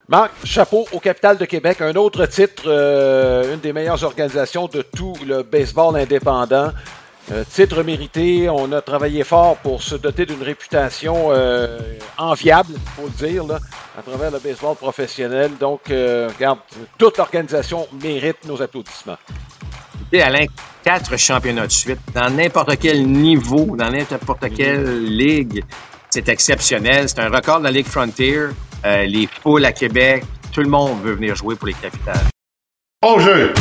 Marc, chapeau au Capital de Québec, un autre titre, une des meilleures organisations de tout le baseball indépendant. Titre mérité, on a travaillé fort pour se doter d'une réputation enviable, il faut le dire, là, à travers le baseball professionnel. Donc, regarde, toute l'organisation mérite nos applaudissements. Et Alain, 4 championnats de suite, dans n'importe quel niveau, dans n'importe quelle ligue, c'est exceptionnel. C'est un record de la Ligue Frontier. Les poules à Québec, tout le monde veut venir jouer pour les Capitales. Au jeu!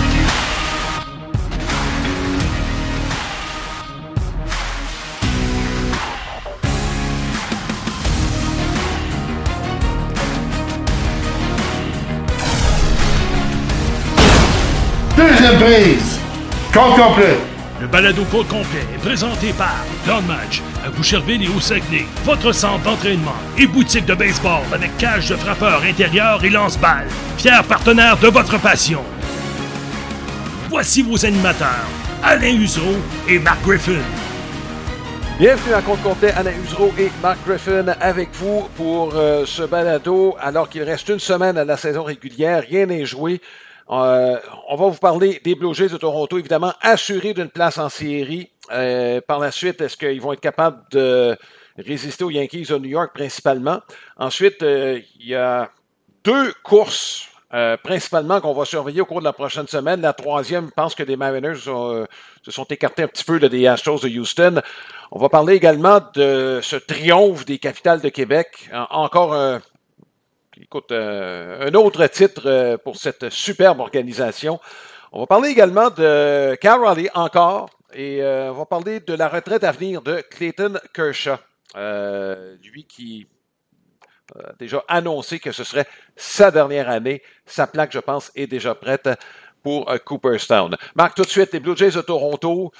Deuxième prise! Compte complet! Le balado Côte complet est présenté par Don Match à Boucherville et au Saguenay, votre centre d'entraînement et boutique de baseball avec cage de frappeur intérieur et lance-balles. Fier partenaire de votre passion. Voici vos animateurs, Alain Usereau et Mark Griffin. Bienvenue à Compte complet, Alain Usereau et Mark Griffin avec vous pour ce balado. Alors qu'il reste une semaine à la saison régulière, rien n'est joué. On va vous parler des Blue Jays de Toronto, évidemment, assurés d'une place en série. Par la suite, est-ce qu'ils vont être capables de résister aux Yankees de New York principalement? Ensuite, il y a 2 courses principalement qu'on va surveiller au cours de la prochaine semaine. La troisième, je pense que les Mariners se sont écartés un petit peu des Astros de Houston. On va parler également de ce triomphe des Capitales de Québec. Encore un autre titre pour cette superbe organisation. On va parler également de Cal Raleigh encore et on va parler de la retraite à venir de Clayton Kershaw. Lui qui a déjà annoncé que ce serait sa dernière année. Sa plaque, je pense, est déjà prête pour Cooperstown. Marc, tout de suite, les Blue Jays de Toronto.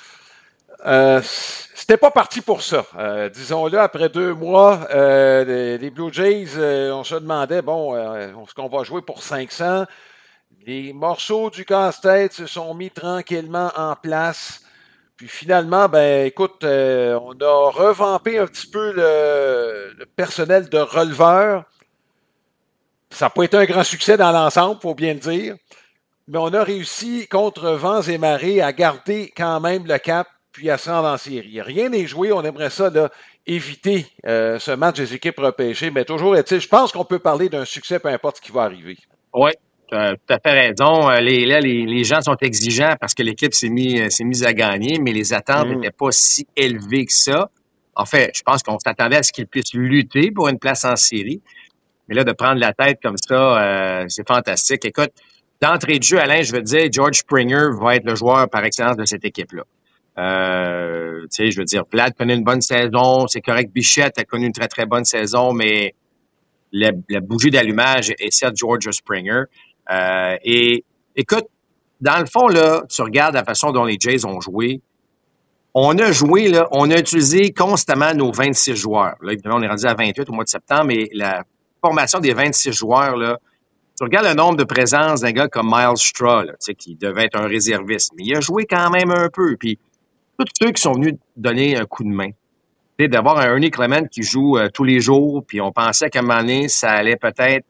C'était pas parti pour ça. Disons-le, après 2 mois, les Blue Jays, on se demandait, bon, est-ce qu'on va jouer pour 500? Les morceaux du casse-tête se sont mis tranquillement en place. Puis finalement, ben écoute, on a revampé un petit peu le personnel de releveur. Ça n'a pas été un grand succès dans l'ensemble, faut bien le dire. Mais on a réussi, contre vents et marées, à garder quand même le cap puis à se rendre en série. Rien n'est joué, on aimerait ça là, éviter ce match des équipes repêchées, mais toujours est-il, je pense qu'on peut parler d'un succès, peu importe ce qui va arriver. Oui, tu as tout à fait raison. Les gens sont exigeants parce que l'équipe s'est mise à gagner, mais les attentes n'étaient pas si élevées que ça. En fait, je pense qu'on s'attendait à ce qu'ils puissent lutter pour une place en série, mais là, de prendre la tête comme ça, c'est fantastique. Écoute, d'entrée de jeu, Alain, je veux te dire, George Springer va être le joueur par excellence de cette équipe-là. Tu sais, je veux dire, Vlad connaît une bonne saison, c'est correct, Bichette a connu une très, très bonne saison, mais la bougie d'allumage est celle de George Springer. Et écoute, dans le fond, là, tu regardes la façon dont les Jays ont joué. On a utilisé constamment nos 26 joueurs. Là, évidemment, on est rendu à 28 au mois de septembre, mais la formation des 26 joueurs, là, tu regardes le nombre de présences d'un gars comme Myles Straw, là, tu sais, qui devait être un réserviste, mais il a joué quand même un peu. Puis tous ceux qui sont venus donner un coup de main. Tu sais, d'avoir un Ernie Clement qui joue tous les jours, puis on pensait qu'à un moment donné, ça allait peut-être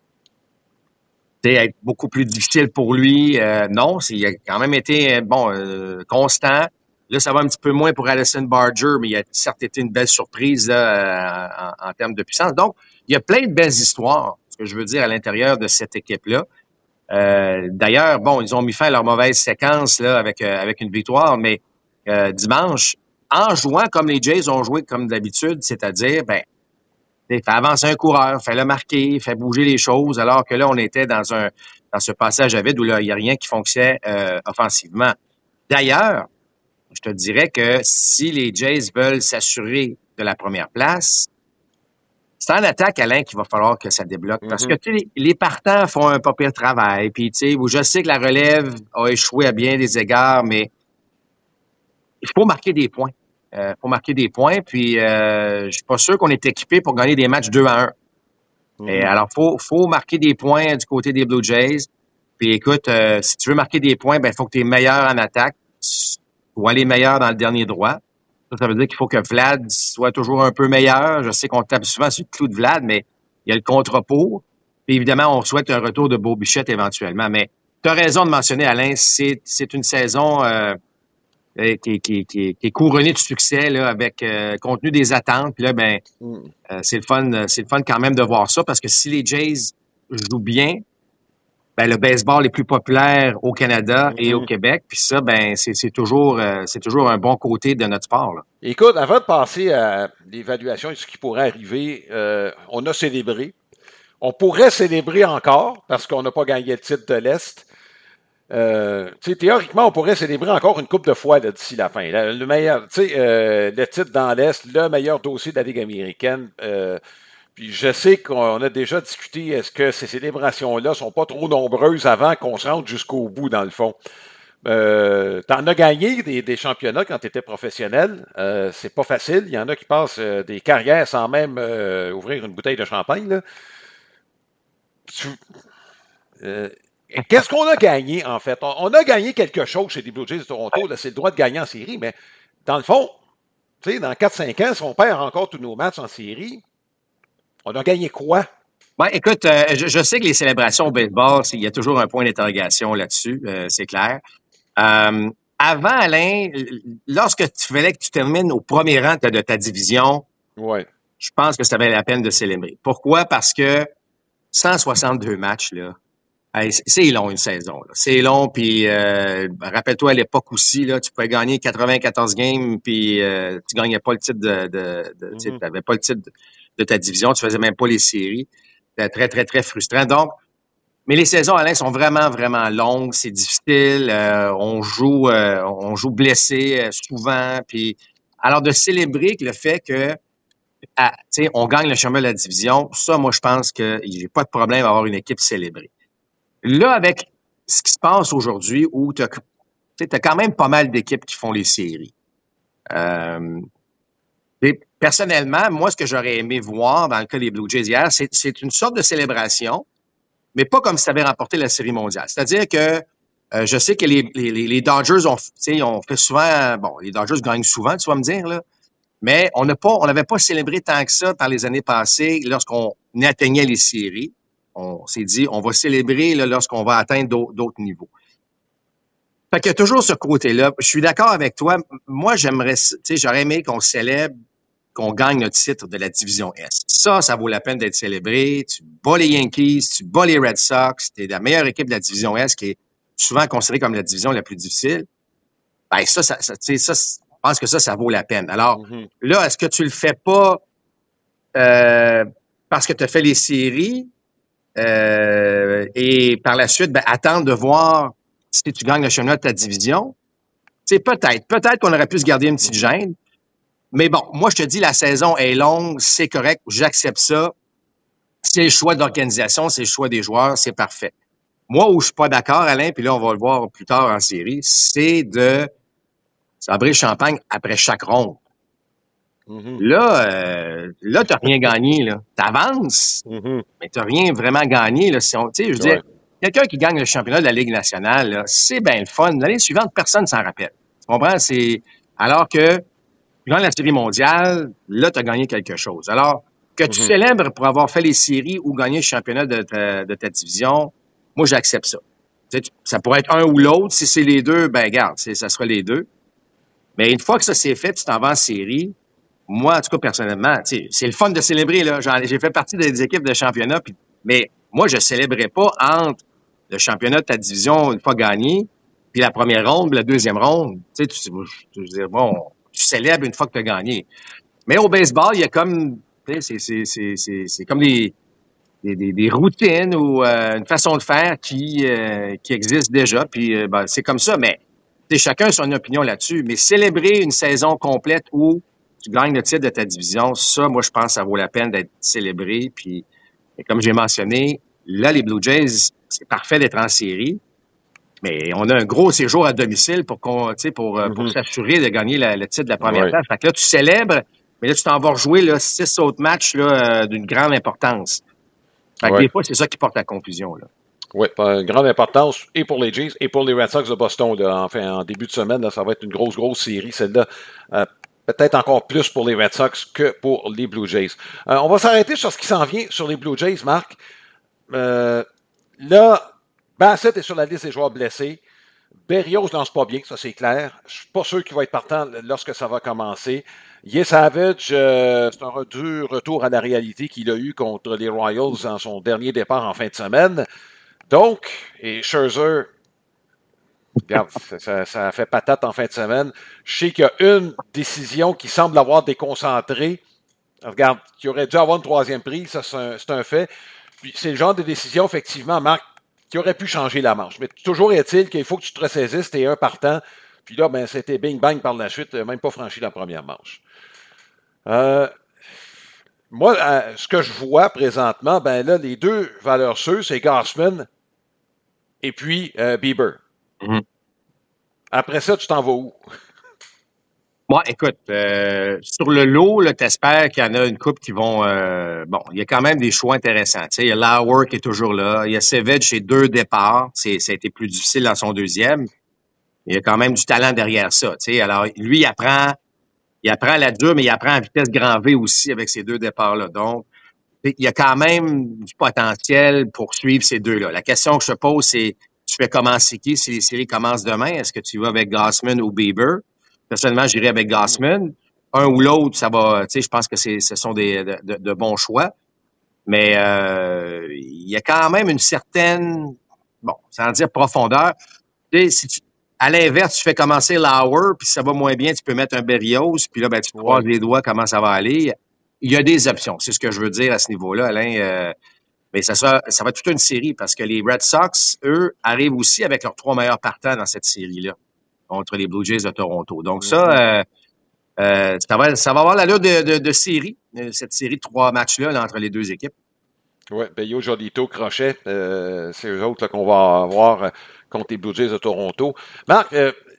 être beaucoup plus difficile pour lui. Non, il a quand même été constant. Là, ça va un petit peu moins pour Allison Barger, mais il a certes été une belle surprise là, en termes de puissance. Donc, il y a plein de belles histoires, ce que je veux dire, à l'intérieur de cette équipe-là. D'ailleurs, bon, ils ont mis fin à leur mauvaise séquence là avec une victoire, mais dimanche, en jouant comme les Jays ont joué comme d'habitude, c'est-à-dire, fait avancer un coureur, fait le marquer, fait bouger les choses, alors que là, on était dans ce passage à vide où là, il n'y a rien qui fonctionnait offensivement. D'ailleurs, je te dirais que si les Jays veulent s'assurer de la première place, c'est en attaque, Alain, qu'il va falloir que ça débloque. Parce que les partants font un pas pire travail. Puis, tu sais, je sais que la relève a échoué à bien des égards, mais il faut marquer des points. Puis je suis pas sûr qu'on est équipé pour gagner des matchs 2-1. Et alors, faut marquer des points du côté des Blue Jays. Puis écoute, si tu veux marquer des points, il faut que tu es meilleur en attaque. Ou aller meilleur dans le dernier droit. Ça veut dire qu'il faut que Vlad soit toujours un peu meilleur. Je sais qu'on tape souvent sur le clou de Vlad, mais il y a le contre-pour. Puis évidemment, on souhaite un retour de Bo Bichette éventuellement. Mais tu as raison de mentionner, Alain, c'est une saison qui est couronnée de succès là, avec contenu des attentes. Puis là, c'est le fun quand même de voir ça parce que si les Jays jouent bien, le baseball est plus populaire au Canada et au Québec. Puis ça, c'est toujours un bon côté de notre sport. Là. Écoute, avant de passer à l'évaluation de ce qui pourrait arriver, on a célébré. On pourrait célébrer encore parce qu'on n'a pas gagné le titre de l'Est. Théoriquement, on pourrait célébrer encore une couple de fois là, d'ici la fin. Le meilleur, le titre dans l'Est, le meilleur dossier de la Ligue américaine. Puis je sais qu'on a déjà discuté, est-ce que ces célébrations-là sont pas trop nombreuses avant qu'on se rende jusqu'au bout, dans le fond. T'en as gagné des championnats quand tu étais professionnel. C'est pas facile. Il y en a qui passent des carrières sans même ouvrir une bouteille de champagne. Là. Qu'est-ce qu'on a gagné, en fait? On a gagné quelque chose chez les Blue Jays de Toronto. Là, c'est le droit de gagner en série, mais dans le fond, dans 4-5 ans, si on perd encore tous nos matchs en série, on a gagné quoi? Écoute, je sais que les célébrations au baseball, il y a toujours un point d'interrogation là-dessus, c'est clair. Avant, Alain, lorsque tu fallait que tu termines au premier rang de ta division, je pense que ça valait la peine de célébrer. Pourquoi? Parce que 162 matchs, là, c'est long une saison. Là. C'est long, puis rappelle-toi à l'époque aussi, là, tu pouvais gagner 94 games, puis tu gagnais pas le titre tu n'avais pas le titre de ta division, tu faisais même pas les séries. C'était très, très, très frustrant. Donc, mais les saisons, Alain, sont vraiment, vraiment longues. C'est difficile. On joue blessé souvent. Puis, alors de célébrer le fait que on gagne le championnat de la division, ça, moi, je pense qu'il n'y a pas de problème à avoir une équipe célébrée. Là, avec ce qui se passe aujourd'hui, où tu as quand même pas mal d'équipes qui font les séries. Et personnellement, moi, ce que j'aurais aimé voir dans le cas des Blue Jays hier, c'est une sorte de célébration, mais pas comme si ça avait remporté la Série mondiale. C'est-à-dire que je sais que les Dodgers ont fait souvent... Bon, les Dodgers gagnent souvent, tu vas me dire, là. Mais on n'avait pas célébré tant que ça par les années passées lorsqu'on atteignait les séries. On s'est dit, on va célébrer là, lorsqu'on va atteindre d'autres niveaux. Fait qu'il y a toujours ce côté-là. Je suis d'accord avec toi. Moi, j'aurais aimé qu'on célèbre, qu'on gagne notre titre de la division Est. Ça vaut la peine d'être célébré. Tu bats les Yankees, tu bats les Red Sox, t'es la meilleure équipe de la division Est, qui est souvent considérée comme la division la plus difficile. Je pense que ça vaut la peine. Alors, là, est-ce que tu le fais pas parce que tu as fait les séries et par la suite, attendre de voir si tu gagnes le championnat de ta division? Peut-être qu'on aurait pu se garder une petite gêne. Mais bon, moi, je te dis, la saison est longue, c'est correct, j'accepte ça. C'est le choix de l'organisation, c'est le choix des joueurs, c'est parfait. Moi, où je suis pas d'accord, Alain, puis là, on va le voir plus tard en série, c'est de sabrer le champagne après chaque ronde. Là, t'as rien gagné, là. T'avances, mais t'as rien vraiment gagné, là. Je veux dire, quelqu'un qui gagne le championnat de la Ligue nationale, là, c'est bien le fun. L'année suivante, personne s'en rappelle. Tu comprends? Alors que tu gagnes la Série mondiale, là, t'as gagné quelque chose. Alors, que tu célèbres pour avoir fait les séries ou gagné le championnat de ta division, moi, j'accepte ça. Ça pourrait être un ou l'autre. Si c'est les deux, regarde, ça sera les deux. Mais une fois que ça s'est fait, tu t'en vas en série. Moi, en tout cas, personnellement, c'est le fun de célébrer, là. J'ai fait partie des équipes de championnat, mais moi, je célébrais pas entre le championnat de ta division une fois gagné, puis la première ronde, puis la deuxième ronde. Tu célèbres une fois que tu as gagné. Mais au baseball, il y a comme, c'est comme des routines ou une façon de faire qui existe déjà, puis c'est comme ça, mais chacun a son opinion là-dessus. Mais célébrer une saison complète où tu gagnes le titre de ta division, ça, moi, je pense que ça vaut la peine d'être célébré. Puis, comme j'ai mentionné, là, les Blue Jays, c'est parfait d'être en série, mais on a un gros séjour à domicile pour s'assurer de gagner le titre de la première place. Fait que là, tu célèbres, mais là, tu t'en vas rejouer 6 autres matchs là, d'une grande importance. Fait que des fois, c'est ça qui porte à confusion, là. Oui, une grande importance et pour les Jays et pour les Red Sox de Boston. Là. Enfin, en début de semaine, là, ça va être une grosse série, celle-là. Peut-être encore plus pour les Red Sox que pour les Blue Jays. On va s'arrêter sur ce qui s'en vient sur les Blue Jays, Marc. là, Bassett est sur la liste des joueurs blessés. Berrios lance pas bien, ça c'est clair. Je suis pas sûr qu'il va être partant lorsque ça va commencer. Savage, c'est un retour à la réalité qu'il a eu contre les Royals dans son dernier départ en fin de semaine. Donc, et Scherzer, regarde, ça a fait patate en fin de semaine. Je sais qu'il y a une décision qui semble avoir déconcentré. Regarde, qui aurait dû avoir une troisième prise, ça c'est un fait. Puis c'est le genre de décision, effectivement, Marc, qui aurait pu changer la manche. Mais toujours est-il qu'il faut que tu te ressaisisses, t'es un partant. Puis là, ben, c'était bing-bang par la suite, même pas franchi la première manche. Moi, ce que je vois présentement, ben là, les deux valeurs sûres, c'est Gausman et puis Bieber. Mm-hmm. Après ça, tu t'en vas où? Moi, écoute, sur le lot, là, t'espères qu'il y en a une couple qui vont... bon, il y a quand même des choix intéressants. Tu sais, il y a Lauer qui est toujours là. Il y a Savage chez 2 départs. Ça a été plus difficile dans son deuxième. Il y a quand même du talent derrière ça. Tu sais, alors, lui, il apprend la dure, mais il apprend à vitesse grand V aussi avec ces 2 départs-là. Donc, il y a quand même du potentiel pour suivre ces deux-là. La question que je te pose, c'est tu fais commencer qui si les séries commencent demain? Est-ce que tu vas avec Gausman ou Bieber? Personnellement, j'irai avec Gausman. Un ou l'autre, ça va, tu sais, je pense que ce sont de bons choix. Mais il y a quand même une certaine, bon, sans dire profondeur. Tu sais, à l'inverse, tu fais commencer Lauer, puis si ça va moins bien, tu peux mettre un Berrios, puis là, ben, tu croises les doigts comment ça va aller. Il y a des options, c'est ce que je veux dire à ce niveau-là, Alain. Mais ça va être toute une série parce que les Red Sox, eux, arrivent aussi avec leurs 3 meilleurs partants dans cette série-là contre les Blue Jays de Toronto. Donc ça va avoir l'allure de série, cette série de 3 matchs-là là, entre les 2 équipes. Oui, Bello, Jolito, Crochet, c'est eux autres là, qu'on va avoir contre les Blue Jays de Toronto. Marc,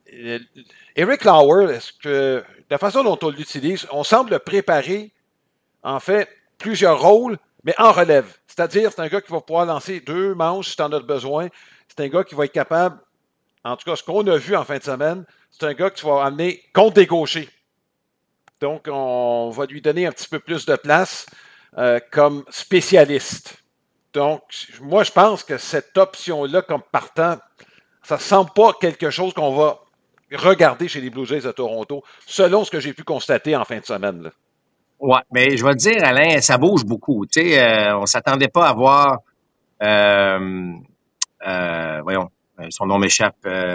Eric Lauer, est-ce que la façon dont on l'utilise, on semble le préparer, en fait, plusieurs rôles, mais en relève. C'est-à-dire, c'est un gars qui va pouvoir lancer 2 manches si tu en as besoin. C'est un gars qui va être capable, en tout cas, ce qu'on a vu en fin de semaine, c'est un gars qui va amener contre des gauchers. Donc, on va lui donner un petit peu plus de place comme spécialiste. Donc, moi, je pense que cette option-là, comme partant, ça ne semble pas quelque chose qu'on va regarder chez les Blue Jays de Toronto, selon ce que j'ai pu constater en fin de semaine. Là. Ouais, mais je vais te dire, Alain, ça bouge beaucoup. Tu sais, on s'attendait pas à voir, voyons, son nom m'échappe,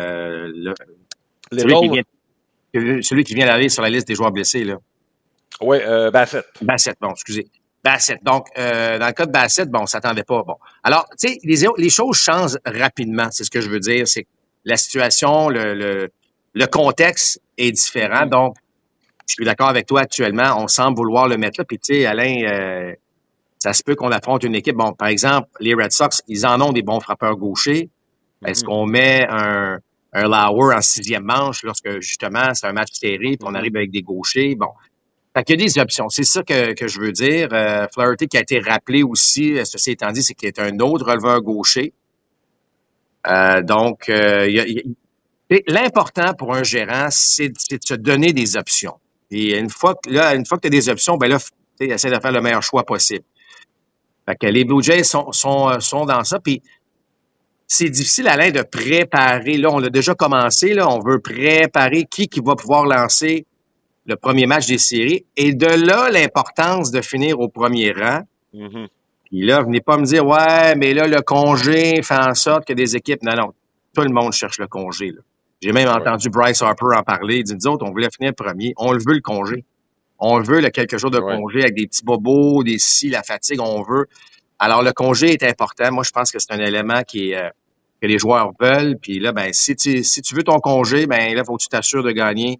celui qui vient d'aller sur la liste des joueurs blessés, là. Oui, Bassett. Bassett, bon, excusez. Bassett. Donc, dans le cas de Bassett, bon, on s'attendait pas. Bon. Alors, tu sais, les choses changent rapidement, c'est ce que je veux dire. C'est que la situation, le contexte est différent. Donc, je suis d'accord avec toi actuellement. On semble vouloir le mettre là. Puis, tu sais, Alain, ça se peut qu'on affronte une équipe. Bon, par exemple, les Red Sox, ils en ont des bons frappeurs gauchers. Est-ce qu'on met un Lauer en 6e manche lorsque, justement, c'est un match serré puis on arrive avec des gauchers? Bon. Fait qu'il y a des options. C'est ça que je veux dire. Flaherty qui a été rappelé aussi, ceci étant dit, c'est qu'il est un autre releveur gaucher. Donc, l'important pour un gérant, c'est de se donner des options. Et une fois que tu as des options, ben là, tu essaies de faire le meilleur choix possible. Fait que les Blue Jays sont dans ça. Puis c'est difficile, Alain, de préparer. Là, on l'a déjà commencé. Là, on veut préparer qui va pouvoir lancer le premier match des séries. Et de là, l'importance de finir au premier rang. Mm-hmm. Puis là, venez pas me dire, ouais, mais là, le congé fait en sorte que des équipes... Non, tout le monde cherche le congé. Là. J'ai même entendu Bryce Harper en parler. Il dit, nous autres, on voulait finir premier. On le veut, le congé. On le veut, quelque chose de congé avec des petits bobos, des scies, la fatigue, on veut. Alors, le congé est important. Moi, je pense que c'est un élément que les joueurs veulent. Puis là, ben, si tu veux ton congé, ben là, faut que tu t'assures de gagner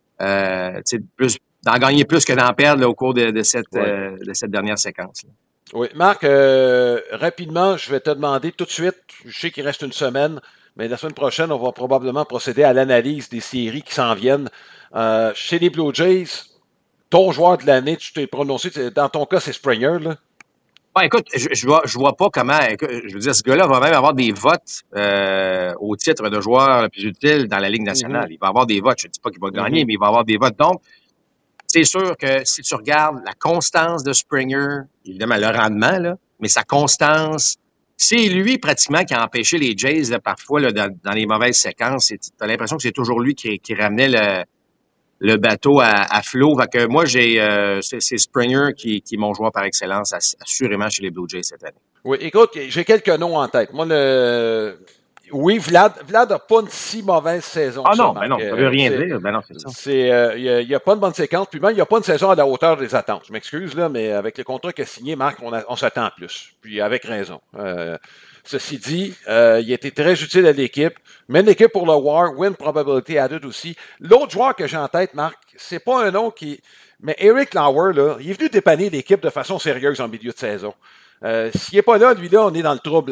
d'en gagner plus que d'en perdre là, au cours de cette dernière séquence. Là. Oui, Marc, rapidement, je vais te demander tout de suite, je sais qu'il reste une semaine, mais la semaine prochaine, on va probablement procéder à l'analyse des séries qui s'en viennent. Chez les Blue Jays, ton joueur de l'année, tu t'es prononcé, dans ton cas, c'est Springer, là? Bon, écoute, je vois pas comment. Je veux dire, ce gars-là va même avoir des votes au titre de joueur le plus utile dans la Ligue nationale. Mm-hmm. Il va avoir des votes. Je ne dis pas qu'il va gagner, mais il va avoir des votes. Donc, c'est sûr que si tu regardes la constance de Springer, évidemment le rendement, là, mais sa constance, c'est lui pratiquement qui a empêché les Jays là, parfois là, dans les mauvaises séquences. Tu as l'impression que c'est toujours lui qui ramenait le bateau à flot. Fait que moi, c'est Springer qui est mon joueur par excellence, assurément chez les Blue Jays cette année. Oui, écoute, j'ai quelques noms en tête. Moi, oui, Vlad n'a pas une si mauvaise saison. Ah non, ben non, ça veut rien dire. Ben non, c'est ça. Il n'y a pas de bonne séquence, puis même, il n'y a pas une saison à la hauteur des attentes. Je m'excuse, là, mais avec le contrat qu'il a signé, Marc, on s'attend plus. Puis avec raison. Ceci dit, il a été très utile à l'équipe. Mène l'équipe pour le WAR, win probability added aussi. L'autre joueur que j'ai en tête, Marc, c'est pas un nom qui... Mais Eric Lauer, là, il est venu dépanner l'équipe de façon sérieuse en milieu de saison. S'il n'est pas là, lui-là, on est dans le trouble.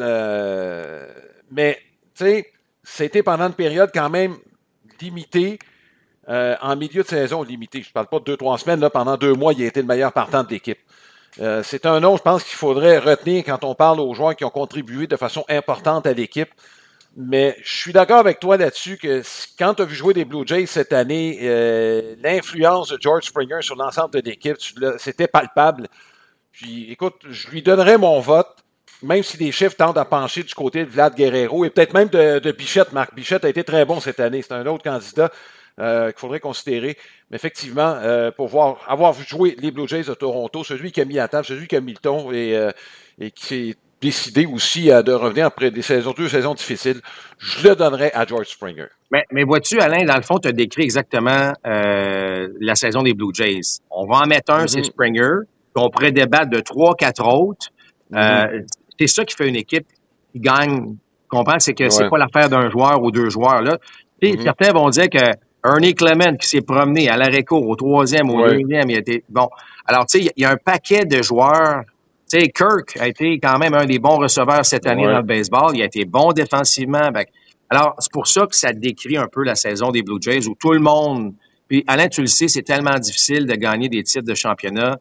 Mais, tu sais, c'était pendant une période quand même limitée, en milieu de saison limitée. Je ne parle pas de 2-3 semaines, là, pendant 2 mois, il a été le meilleur partant de l'équipe. C'est un nom, je pense, qu'il faudrait retenir quand on parle aux joueurs qui ont contribué de façon importante à l'équipe. Mais je suis d'accord avec toi là-dessus que quand tu as vu jouer des Blue Jays cette année, l'influence de George Springer sur l'ensemble de l'équipe, c'était palpable. Puis, écoute, je lui donnerais mon vote, même si les chiffres tendent à pencher du côté de Vlad Guerrero et peut-être même de Bichette. Marc Bichette a été très bon cette année. C'est un autre candidat qu'il faudrait considérer. Mais effectivement, pour avoir vu jouer les Blue Jays de Toronto, celui qui a mis la table, celui qui a mis le ton et qui s'est décidé aussi de revenir après deux saisons difficiles, je le donnerais à George Springer. Mais vois-tu, Alain, dans le fond, tu as décrit exactement la saison des Blue Jays. On va en mettre un, c'est Springer. On pourrait débattre de 3-4 autres. C'est ça qui fait une équipe qui gagne. Tu comprends? C'est que c'est pas l'affaire d'un joueur ou 2 joueurs. Là. Certains vont dire que Ernie Clement qui s'est promené à l'arrêt-court au 3e, au 2e, il a été... Bon, alors, tu sais, il y a un paquet de joueurs. Tu sais, Kirk a été quand même un des bons receveurs cette année dans le baseball. Il a été bon défensivement. Alors, c'est pour ça que ça décrit un peu la saison des Blue Jays où tout le monde... Puis, Alain, tu le sais, c'est tellement difficile de gagner des titres de championnat.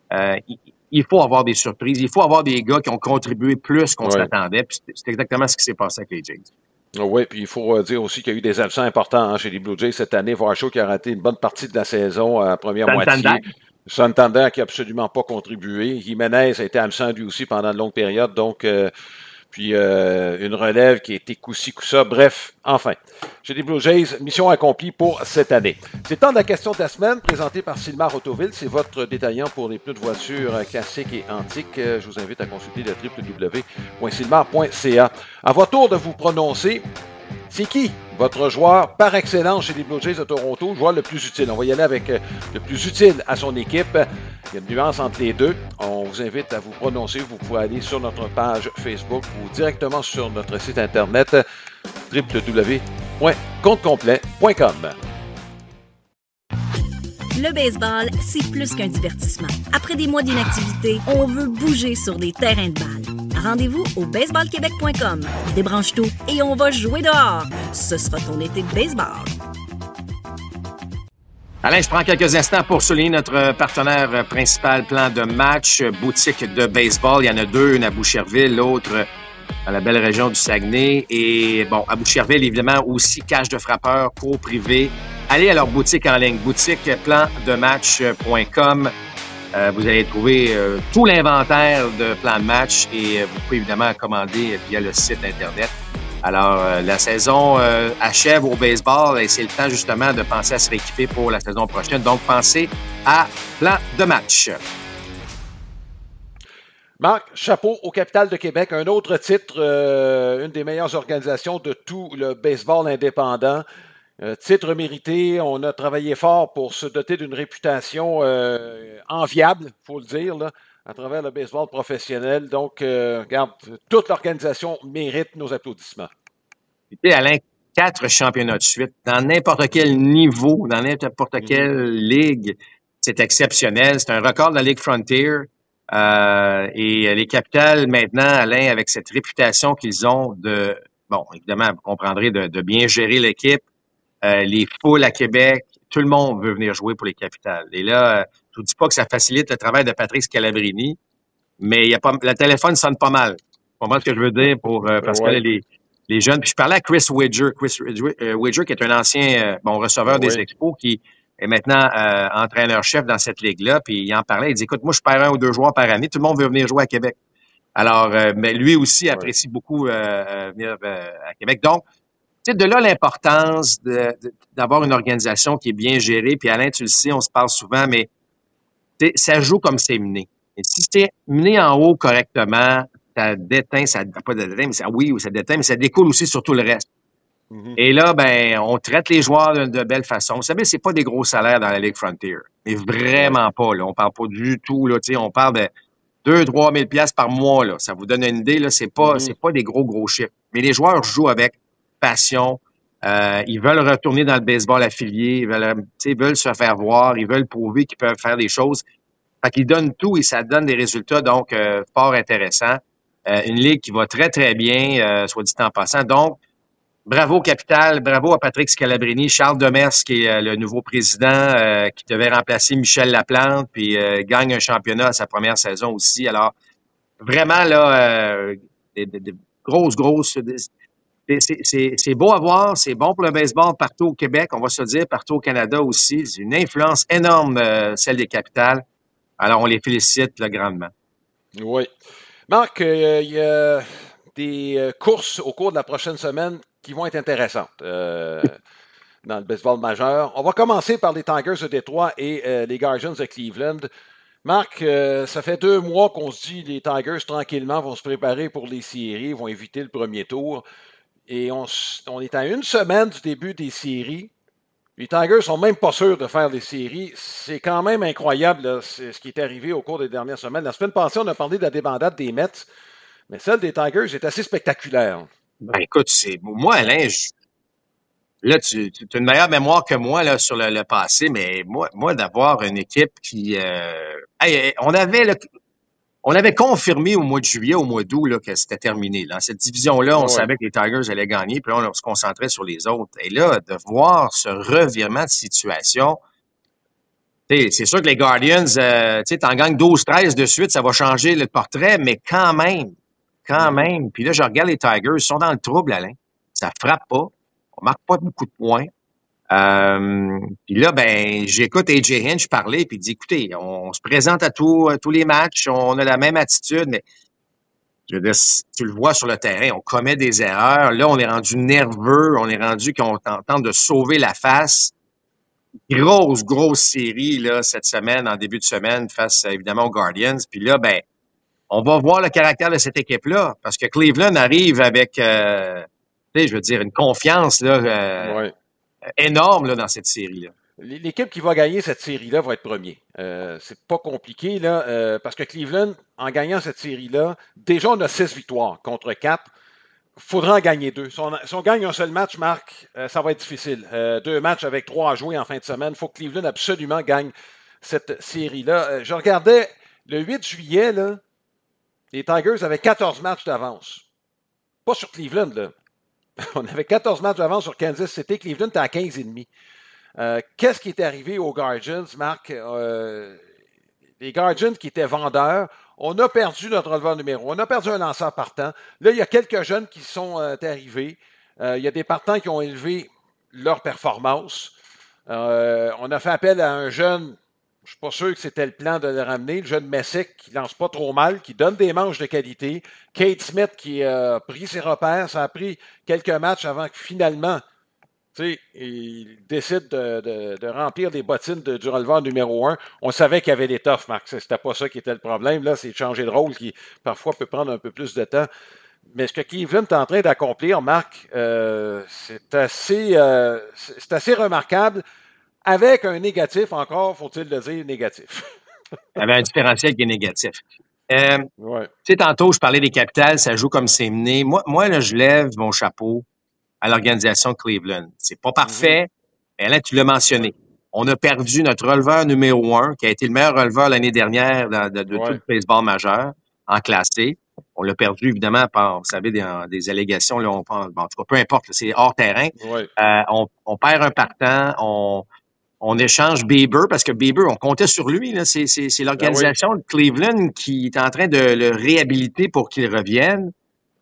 Il faut avoir des surprises. Il faut avoir des gars qui ont contribué plus qu'on s'attendait. Puis c'est exactement ce qui s'est passé avec les Jays. Oui, puis il faut dire aussi qu'il y a eu des absents importants chez les Blue Jays cette année. Varsho qui a raté une bonne partie de la saison à première moitié. Santander qui n'a absolument pas contribué. Jiménez a été absent lui aussi pendant une longue période. Donc, puis une relève qui a été coup-ci, coup-ça. Bref, enfin, chez les Blue Jays, mission accomplie pour cette année. C'est le temps de la question de la semaine, présentée par Sylmar Autoville. C'est votre détaillant pour les pneus de voiture classiques et antiques. Je vous invite à consulter le www.sylmar.ca. À votre tour de vous prononcer, c'est qui votre joueur par excellence chez les Blue Jays de Toronto, le joueur le plus utile? On va y aller avec le plus utile à son équipe. Il y a une nuance entre les deux. On vous invite à vous prononcer. Vous pouvez aller sur notre page Facebook ou directement sur notre site internet www.comptecomplet.com. Le baseball, c'est plus qu'un divertissement. Après des mois d'inactivité, on veut bouger sur des terrains de balle. Rendez-vous au baseballquebec.com. Débranche tout et on va jouer dehors. Ce sera ton été de baseball. Alain, je prends quelques instants pour souligner notre partenaire principal, Plan de match, boutique de baseball. Il y en a 2, une à Boucherville, l'autre dans la belle région du Saguenay. Et bon, à Boucherville, évidemment, aussi cache de frappeurs, cours privés. Allez à leur boutique en ligne, boutiqueplandematch.com. Vous allez trouver tout l'inventaire de plan de match et vous pouvez évidemment commander via le site Internet. Alors, la saison achève au baseball et c'est le temps justement de penser à se rééquiper pour la saison prochaine. Donc, pensez à plan de match. Marc, chapeau au Capital de Québec. Un autre titre, une des meilleures organisations de tout le baseball indépendant. Titre mérité, on a travaillé fort pour se doter d'une réputation enviable, il faut le dire, là, à travers le baseball professionnel. Donc, regarde, toute l'organisation mérite nos applaudissements. Tu sais, Alain, 4 championnats de suite, dans n'importe quel niveau, dans n'importe quelle ligue, c'est exceptionnel. C'est un record de la Ligue Frontier. Et les Capitals, maintenant, Alain, avec cette réputation qu'ils ont de, bon, évidemment, vous comprendrez, de bien gérer l'équipe, les foules à Québec, tout le monde veut venir jouer pour les Capitals. Et là, je vous dis pas que ça facilite le travail de Patrice Calabrini, mais il y a pas, le téléphone sonne pas mal. Vous comprenez ce que je veux dire parce que là, les jeunes. Puis je parlais à Chris Widger, Widger qui est un ancien receveur des Expos qui est maintenant entraîneur-chef dans cette ligue-là. Puis il en parlait, il dit, écoute, moi je perds 1 ou 2 joueurs par année, tout le monde veut venir jouer à Québec. Alors, mais lui aussi apprécie beaucoup venir à Québec. Donc, tu sais, de là l'importance d'avoir une organisation qui est bien gérée. Puis Alain, tu le sais, on se parle souvent, mais ça joue comme c'est mené. Et si c'est mené en haut correctement, ça déteint, ça pas de déteint, mais ça déteint, mais ça découle aussi sur tout le reste. Mm-hmm. Et là, ben, on traite les joueurs de belle façon. Vous savez, c'est pas des gros salaires dans la Ligue Frontier. Mais vraiment pas, là. On parle pas du tout, là. Tu sais, on parle de 2-3 000 $ par mois, là. Ça vous donne une idée, là. C'est pas des gros chiffres. Mais les joueurs jouent avec passion. Ils veulent retourner dans le baseball affilié. Ils veulent se faire voir. Ils veulent prouver qu'ils peuvent faire des choses. Fait qu'ils donnent tout et ça donne des résultats, donc, fort intéressants. Une ligue qui va très, très bien, soit dit en passant. Donc, bravo Capital, bravo à Patrick Scalabrini, Charles Demers qui est le nouveau président qui devait remplacer Michel Laplante puis gagne un championnat à sa première saison aussi. Alors vraiment là grosses c'est beau à voir, c'est bon pour le baseball partout au Québec, on va se dire partout au Canada aussi, c'est une influence énorme celle des Capitales. Alors on les félicite là, grandement. Oui. Marc, il y a des courses au cours de la prochaine semaine qui vont être intéressantes dans le baseball majeur. On va commencer par les Tigers de Détroit et les Guardians de Cleveland. Marc, ça fait 2 mois qu'on se dit les Tigers tranquillement vont se préparer pour les séries, vont éviter le premier tour. Et on est à 1 semaine du début des séries. Les Tigers sont même pas sûrs de faire les séries. C'est quand même incroyable là, ce qui est arrivé au cours des dernières semaines. La semaine passée, on a parlé de la débandade des Mets, mais celle des Tigers est assez spectaculaire. Ben écoute, moi, Alain, là, tu as une meilleure mémoire que moi là sur le passé, mais moi d'avoir une équipe qui on avait confirmé au mois de juillet, au mois d'août, là, que c'était terminé. Dans cette division-là, on savait que les Tigers allaient gagner, puis là, on se concentrait sur les autres. Et là, de voir ce revirement de situation, c'est sûr que les Guardians, t'en gagnes 12-13 de suite, ça va changer le portrait, mais quand même. Puis là, je regarde les Tigers, ils sont dans le trouble, Alain. Ça frappe pas. On marque pas beaucoup de points. Puis là, ben, j'écoute AJ Hinch parler, puis il dit, écoutez, on se présente à tous les matchs, on a la même attitude, mais je veux dire, tu le vois sur le terrain, on commet des erreurs. Là, on est rendu nerveux, on est rendu qu'on tente de sauver la face. Grosse série, là, cette semaine, en début de semaine, face, évidemment, aux Guardians. Puis là, ben, on va voir le caractère de cette équipe-là, parce que Cleveland arrive avec, je veux dire, une confiance, là, énorme là, dans cette série-là. L'équipe qui va gagner cette série-là va être premier. C'est pas compliqué, là, parce que Cleveland, en gagnant cette série-là, déjà on a 6 victoires contre 4. Il faudra en gagner 2. Si on gagne un seul match, Marc, ça va être difficile. 2 matchs avec 3 à jouer en fin de semaine. Il faut que Cleveland absolument gagne cette série-là. Je regardais le 8 juillet, là, les Tigers avaient 14 matchs d'avance. Pas sur Cleveland, là. On avait 14 matchs d'avance sur Kansas City. Cleveland était à 15,5. Qu'est-ce qui est arrivé aux Guardians, Marc? Les Guardians qui étaient vendeurs, on a perdu notre releveur numéro. On a perdu un lanceur partant. Là, il y a quelques jeunes qui sont arrivés. Il y a des partants qui ont élevé leur performance. On a fait appel à un jeune, je ne suis pas sûr que c'était le plan de le ramener, le jeune Messick qui lance pas trop mal, qui donne des manches de qualité. Kate Smith qui a pris ses repères. Ça a pris quelques matchs avant que finalement, il décide de remplir les bottines du releveur numéro 1. On savait qu'il y avait des toughs, Marc. C'était pas ça qui était le problème. Là, c'est de changer de rôle qui, parfois, peut prendre un peu plus de temps. Mais ce que Cleveland est en train d'accomplir, Marc, c'est assez remarquable. Avec un négatif encore, faut-il le dire, négatif. Avec un différentiel qui est négatif. Tu sais, tantôt, je parlais des Capitals, ça joue comme c'est mené. Moi là, je lève mon chapeau à l'organisation de Cleveland. C'est pas parfait, mais là, tu l'as mentionné. On a perdu notre releveur numéro 1, qui a été le meilleur releveur l'année dernière de tout le baseball majeur, en classé. On l'a perdu, évidemment, par, vous savez, des allégations. Là, en tout cas, peu importe, là, c'est hors terrain. On perd un partant, on échange Bieber, parce que Bieber, on comptait sur lui. Là. C'est l'organisation de Cleveland qui est en train de le réhabiliter pour qu'il revienne.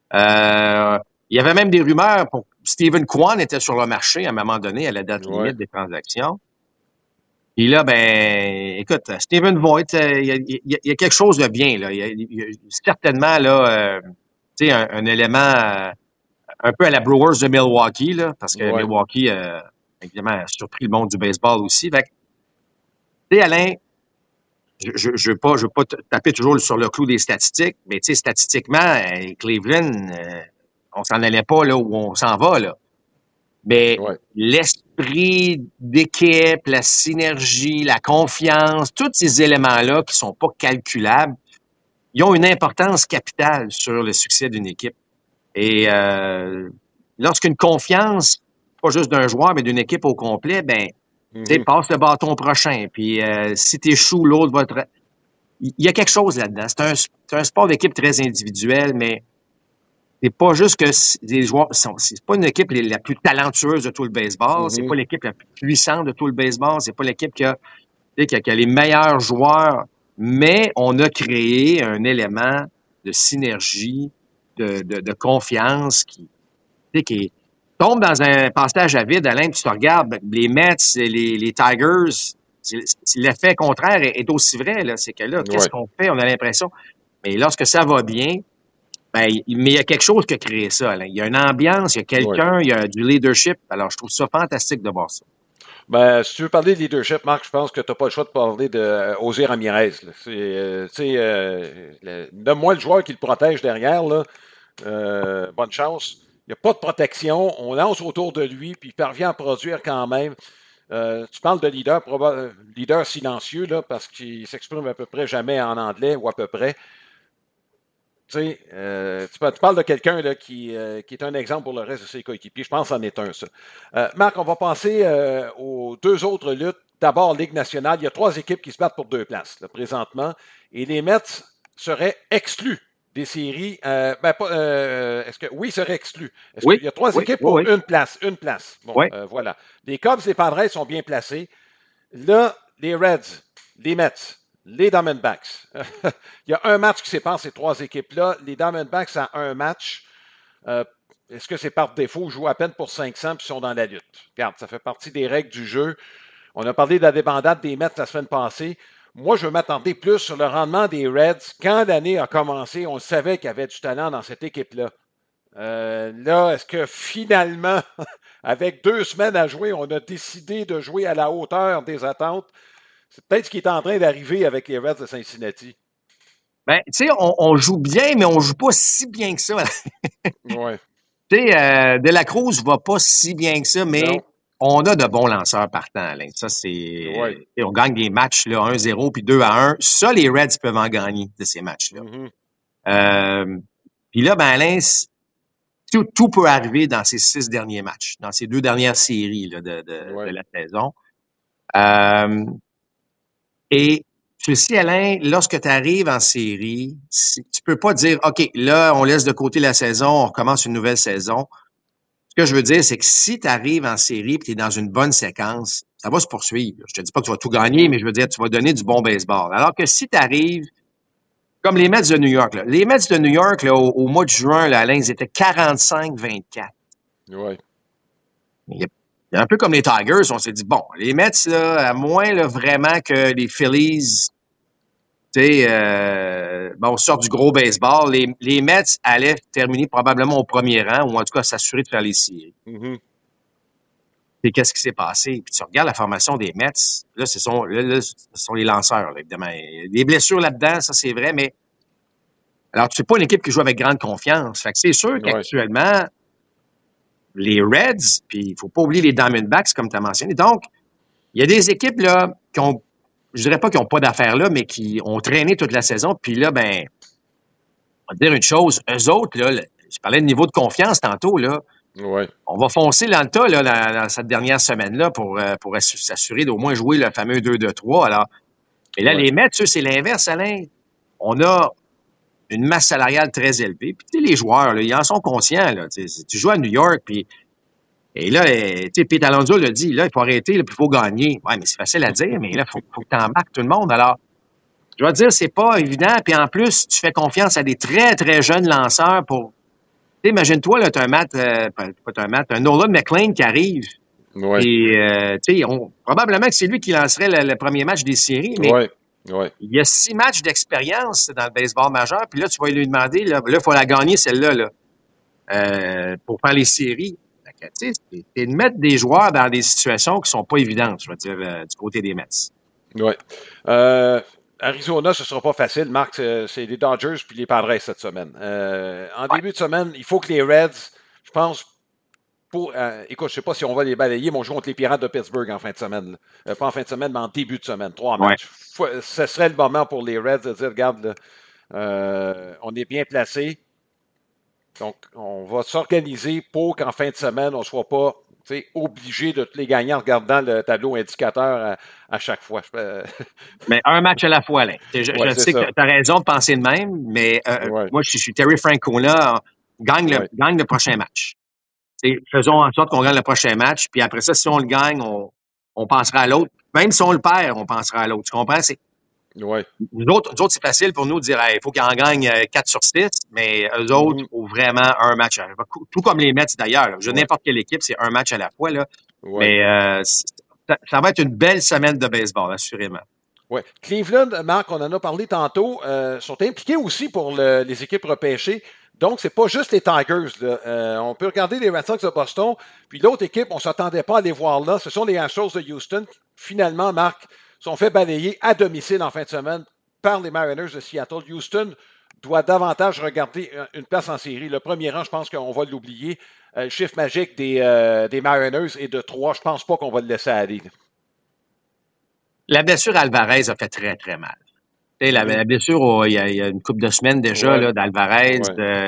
Il y avait même des rumeurs pour Steven Kwan était sur le marché à un moment donné, à la date limite des transactions. Puis là, écoute, Stephen Voigt, il y a quelque chose de bien, là. Il y a certainement, là, tu sais, un élément un peu à la Brewers de Milwaukee, là, parce que Milwaukee, évidemment, a surpris le monde du baseball aussi. Fait que, tu sais, Alain, je veux pas taper toujours sur le clou des statistiques, mais tu sais, statistiquement, Cleveland, on s'en allait pas là où on s'en va, là. Mais l'esprit d'équipe, la synergie, la confiance, tous ces éléments-là qui sont pas calculables, ils ont une importance capitale sur le succès d'une équipe. Et lorsqu'une confiance, pas juste d'un joueur, mais d'une équipe au complet, tu sais, passe le bâton au prochain. Puis si t'échoues, l'autre va te... Il y a quelque chose là-dedans. C'est un sport d'équipe très individuel, mais c'est pas juste que les joueurs c'est pas une équipe la plus talentueuse de tout le baseball, c'est pas l'équipe la plus puissante de tout le baseball, c'est pas l'équipe qui a les meilleurs joueurs, mais on a créé un élément de synergie, de confiance qui tombe dans un passage à vide. Alain, tu te regardes, les Mets, les Tigers, l'effet contraire est aussi vrai, là. C'est que là, qu'est-ce qu'on fait? On a l'impression. Mais lorsque ça va bien, mais il y a quelque chose qui a créé ça, Alain. Il y a une ambiance, il y a quelqu'un, il y a du leadership. Alors, je trouve ça fantastique de voir ça. Si tu veux parler de leadership, Marc, je pense que tu n'as pas le choix de parler de José Ramirez. Donne-moi le joueur qui le protège derrière, là. Bonne chance. Il n'y a pas de protection. On lance autour de lui, puis il parvient à produire quand même. Tu parles de leader silencieux, là, parce qu'il s'exprime à peu près jamais en anglais, ou à peu près. Tu parles de quelqu'un là, qui est un exemple pour le reste de ses coéquipiers. Je pense que c'en est un, ça. Marc, on va passer aux deux autres luttes. D'abord, Ligue nationale. Il y a 3 équipes qui se battent pour 2 places là, présentement. Et les Mets seraient exclus des séries. Oui, ils seraient exclus. Il y a 3 équipes pour une place. Une place. Bon, voilà. Les Cubs et les Padres sont bien placés. Là, les Reds, les Mets, les Diamondbacks. Il y a un match qui sépare ces 3 équipes-là. Les Diamondbacks ont un match. Est-ce que c'est par défaut? Ils jouent à peine pour 500 puis ils sont dans la lutte. Regarde, ça fait partie des règles du jeu. On a parlé de la débandade des Mets la semaine passée. Moi, je veux m'attendre plus sur le rendement des Reds. Quand l'année a commencé, on savait qu'il y avait du talent dans cette équipe-là. Là, est-ce que finalement, avec 2 semaines à jouer, on a décidé de jouer à la hauteur des attentes? C'est peut-être ce qui est en train d'arriver avec les Reds de Cincinnati. Tu sais, on joue bien, mais on joue pas si bien que ça. Oui. Tu sais, De La Cruz va pas si bien que ça, mais on a de bons lanceurs partants, Alain. Ça, c'est... On gagne des matchs, là, 1-0 puis 2-1. Ça, les Reds peuvent en gagner de ces matchs-là. Puis là, Alain, tout peut arriver dans ces 6 derniers matchs, dans ces 2 dernières séries là, de la saison. Et tu le sais, Alain, lorsque tu arrives en série, tu peux pas dire, OK, là, on laisse de côté la saison, on recommence une nouvelle saison. Ce que je veux dire, c'est que si tu arrives en série et tu es dans une bonne séquence, ça va se poursuivre. Je te dis pas que tu vas tout gagner, mais je veux dire, tu vas donner du bon baseball. Alors que si tu arrives, comme les Mets de New York, là. Les Mets de New York, là, au mois de juin, là, Alain, ils étaient 45-24. Oui. Il y a un peu comme les Tigers, on s'est dit, bon, les Mets, là, à moins là, vraiment que les Phillies, tu sais, sortent du gros baseball, les Mets allaient terminer probablement au premier rang, ou en tout cas s'assurer de faire les séries. Et qu'est-ce qui s'est passé? Puis tu regardes la formation des Mets, là, ce sont les lanceurs, là, évidemment. Il y a des blessures là-dedans, ça c'est vrai, mais alors, c'est pas une équipe qui joue avec grande confiance. Fait que c'est sûr qu'actuellement, les Reds, puis il faut pas oublier les Diamondbacks, comme tu as mentionné. Donc, il y a des équipes là qui ont, je dirais pas qu'ils n'ont pas d'affaires là, mais qui ont traîné toute la saison. Puis là, on va te dire une chose, eux autres, là, je parlais de niveau de confiance tantôt, là. On va foncer dans le tas là, dans cette dernière semaine-là pour s'assurer d'au moins jouer le fameux 2-2-3. Alors, et là, les Mets, c'est l'inverse, Alain. On a une masse salariale très élevée. Puis, tu sais, les joueurs, là, ils en sont conscients, là. Tu joues à New York, puis... Et là, tu sais, Pete Alonso l'a dit, là, il faut arrêter, là, puis il faut gagner. Ouais, mais c'est facile à dire, mais là, il faut que tu embarques tout le monde. Alors, je dois dire, c'est pas évident. Puis en plus, tu fais confiance à des très, très jeunes lanceurs pour... Tu sais, imagine-toi, là, un Nolan McLean qui arrive. Ouais. Et, probablement que c'est lui qui lancerait le premier match des séries, mais il y a 6 matchs d'expérience dans le baseball majeur, puis là, tu vas lui demander, là, il faut la gagner, celle-là, là, pour faire les séries. C'est de mettre des joueurs dans des situations qui sont pas évidentes, je veux dire, du côté des Mets. Oui. Arizona, ce ne sera pas facile. Marc, c'est les Dodgers puis les Padres cette semaine. En début de semaine, il faut que les Reds, je pense, écoute, je ne sais pas si on va les balayer, mais on joue contre les Pirates de Pittsburgh en fin de semaine. Pas en fin de semaine, mais en début de semaine. 3 matchs. Ce serait le moment pour les Reds de dire, regarde, là, on est bien placés. Donc, on va s'organiser pour qu'en fin de semaine, on ne soit pas obligé de tous les gagner en regardant le tableau indicateur à chaque fois. Mais un match à la fois, Alain. Je sais que tu as raison de penser de même, mais moi, je suis Terry Francona. Gagne le prochain match. Faisons en sorte qu'on gagne le prochain match, puis après ça, si on le gagne, on pensera à l'autre. Même si on le perd, on pensera à l'autre. Tu comprends? Nous autres, c'est facile pour nous de dire il faut qu'ils en gagnent 4 sur 6, mais eux autres, il faut vraiment un match. Tout comme les Mets d'ailleurs. N'importe quelle équipe, c'est un match à la fois. Là. Mais ça va être une belle semaine de baseball, assurément. Oui. Cleveland, Marc, on en a parlé tantôt, sont impliqués aussi pour les équipes repêchées. Donc, c'est pas juste les Tigers. Là. On peut regarder les Red Sox de Boston. Puis l'autre équipe, on ne s'attendait pas à les voir là. Ce sont les Astros de Houston. Finalement, Marc, sont fait balayer à domicile en fin de semaine par les Mariners de Seattle. Houston doit davantage regarder une place en série. Le premier rang, je pense qu'on va l'oublier. Le chiffre magique des Mariners est de 3. Je ne pense pas qu'on va le laisser aller. La blessure à Alvarez a fait très, très mal. La blessure, il y a une couple de semaines déjà là, d'Alvarez.